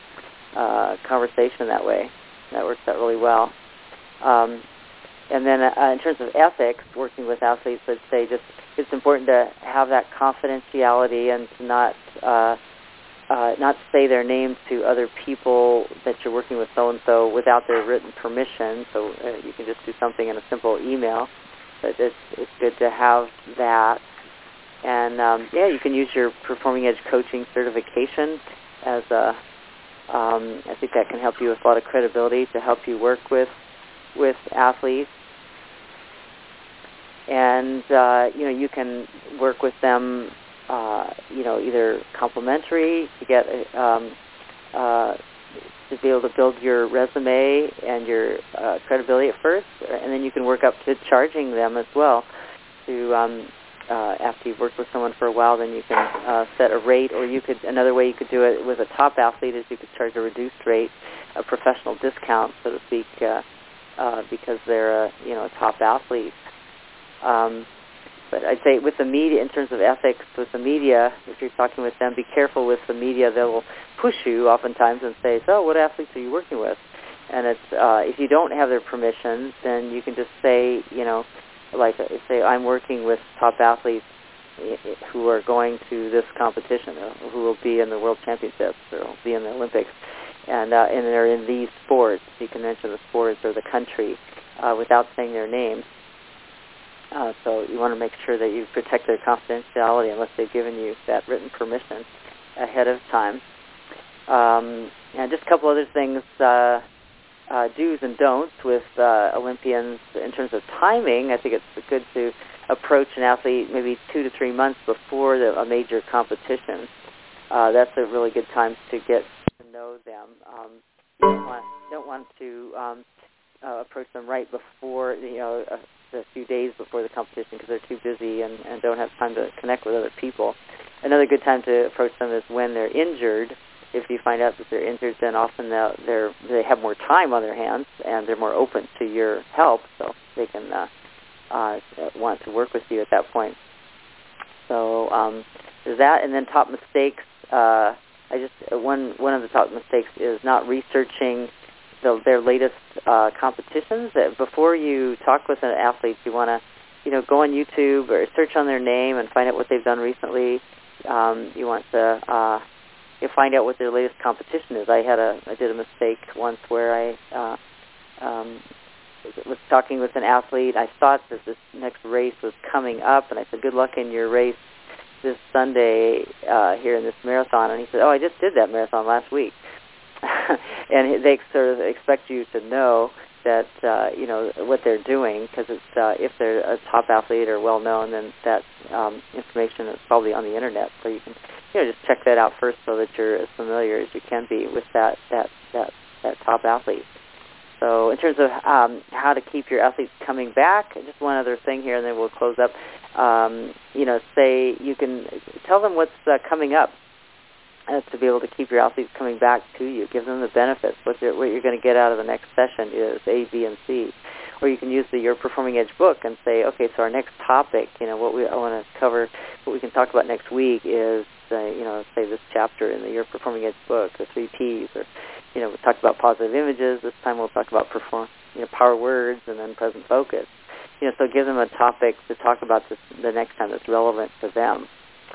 Speaker 1: uh, conversation that way. That works out really well. Um, And then uh, in terms of ethics, working with athletes, I'd say just it's important to have that confidentiality and to not uh, uh, not say their name to other people that you're working with so-and-so without their written permission. So uh, you can just do something in a simple email. But it's, it's good to have that. And, um, yeah, you can use your Performing Edge coaching certification as a, um, I think that can help you with a lot of credibility to help you work with with athletes. and uh, you know you can work with them, uh, you know, either complimentary to get um, uh, to be able to build your resume and your uh, credibility at first, and then you can work up to charging them as well. To um, uh, after you've worked with someone for a while, then you can uh, set a rate, or you could another way you could do it with a top athlete is you could charge a reduced rate, a professional discount, so to speak, uh, uh, because they're a you know a top athlete. Um, but I'd say with the media, in terms of ethics with the media, if you're talking with them, be careful with the media. They'll push you oftentimes and say, so what athletes are you working with? And it's uh, if you don't have their permission, then you can just say, you know, like uh, say, I'm working with top athletes who are going to this competition, uh, who will be in the World Championships or will be in the Olympics, and uh, and they're in these sports. You can mention the sports or the country uh, without saying their names. Uh, so you want to make sure that you protect their confidentiality unless they've given you that written permission ahead of time. Um, and just a couple other things, uh, uh, do's and don'ts with uh, Olympians in terms of timing. I think it's good to approach an athlete maybe two to three months before the, a major competition. Uh, that's a really good time to get to know them. Um, you don't want, don't want to um, uh, approach them right before, you know, a, a few days before the competition because they're too busy and, and don't have time to connect with other people. Another good time to approach them is when they're injured. If you find out that they're injured, then often they're, they're, they have more time on their hands and they're more open to your help, so they can uh, uh, want to work with you at that point. So um, there's that, and then top mistakes. Uh, I just one one of the top mistakes is not researching the, their latest uh, competitions. That before you talk with an athlete, you want to, you know, go on YouTube or search on their name and find out what they've done recently. Um, you want to uh, you find out what their latest competition is. I had a I did a mistake once where I uh, um, was talking with an athlete. I thought that this next race was coming up, and I said, "Good luck in your race this Sunday uh, here in this marathon." And he said, "Oh, I just did that marathon last week." And they sort of expect you to know that uh, you know what they're doing, because it's uh, if they're a top athlete or well known, then that um, information is probably on the internet. So you can you know just check that out first, so that you're as familiar as you can be with that that that, that top athlete. So in terms of um, how to keep your athletes coming back, just one other thing here, and then we'll close up. Um, you know, say you can tell them what's uh, coming up. Uh, to be able to keep your athletes coming back to you. Give them the benefits. What you're, what you're going to get out of the next session is A, B, and C. Or you can use the Your Performing Edge book and say, okay, so our next topic, you know, what we I want to cover, what we can talk about next week is, uh, you know, say this chapter in the Your Performing Edge book, the three Ps, or, you know, we talked about positive images. This time we'll talk about perform, you know, power words, and then present focus. You know, so give them a topic to talk about this, the next time that's relevant to them.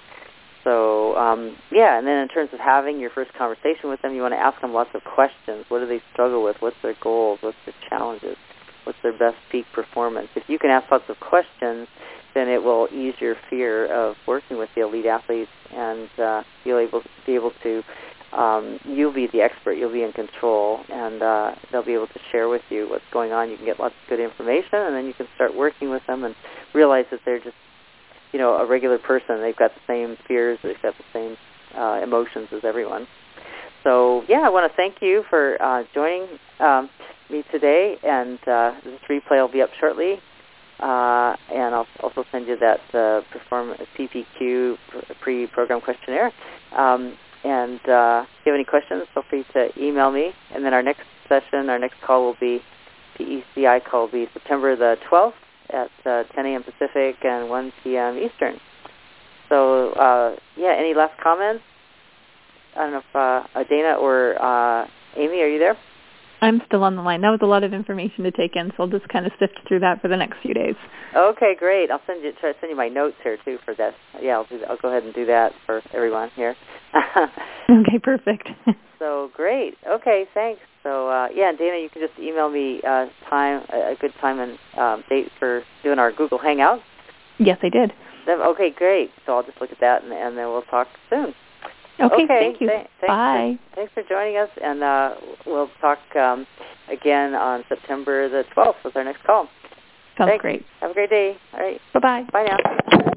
Speaker 1: So, um, yeah, and then in terms of having your first conversation with them, you want to ask them lots of questions. What do they struggle with? What's their goals? What's their challenges? What's their best peak performance? If you can ask lots of questions, then it will ease your fear of working with the elite athletes, and uh, you'll able, be able to, um, you'll be the expert. You'll be in control, and uh, they'll be able to share with you what's going on. You can get lots of good information, and then you can start working with them and realize that they're just, you know, a regular person. They've got the same fears. They've got the same uh, emotions as everyone. So, yeah, I want to thank you for uh, joining um, me today. And uh, this replay will be up shortly. Uh, and I'll also send you that uh, perform P P Q pre-program questionnaire. Um, and uh, if you have any questions, feel free to email me. And then our next session, our next call will be, P E C I call will be September the twelfth. At uh, ten a.m. Pacific and one p.m. Eastern. So, uh, yeah, any last comments? I don't know if uh, Dana or uh, Amy, are you there?
Speaker 2: I'm still on the line. That was a lot of information to take in, so I'll just kind of sift through that for the next few days.
Speaker 1: Okay, great. I'll send you try to send you my notes here too for this. Yeah, I'll do that. I'll go ahead and do that for everyone here.
Speaker 2: Okay, perfect.
Speaker 1: So great. Okay, thanks. So uh, yeah, Dana, you can just email me uh, time a good time and um, date for doing our Google Hangouts.
Speaker 2: Yes, I did.
Speaker 1: Then, okay, great. So I'll just look at that, and, and then we'll talk soon.
Speaker 2: Okay,
Speaker 1: okay
Speaker 2: thank you.
Speaker 1: Th- thanks
Speaker 2: Bye.
Speaker 1: For, thanks for joining us, and uh, we'll talk um, again on September the twelfth with our next call.
Speaker 2: Sounds
Speaker 1: Thanks.
Speaker 2: great.
Speaker 1: Have a great day. All right.
Speaker 2: Bye-bye.
Speaker 1: Bye now.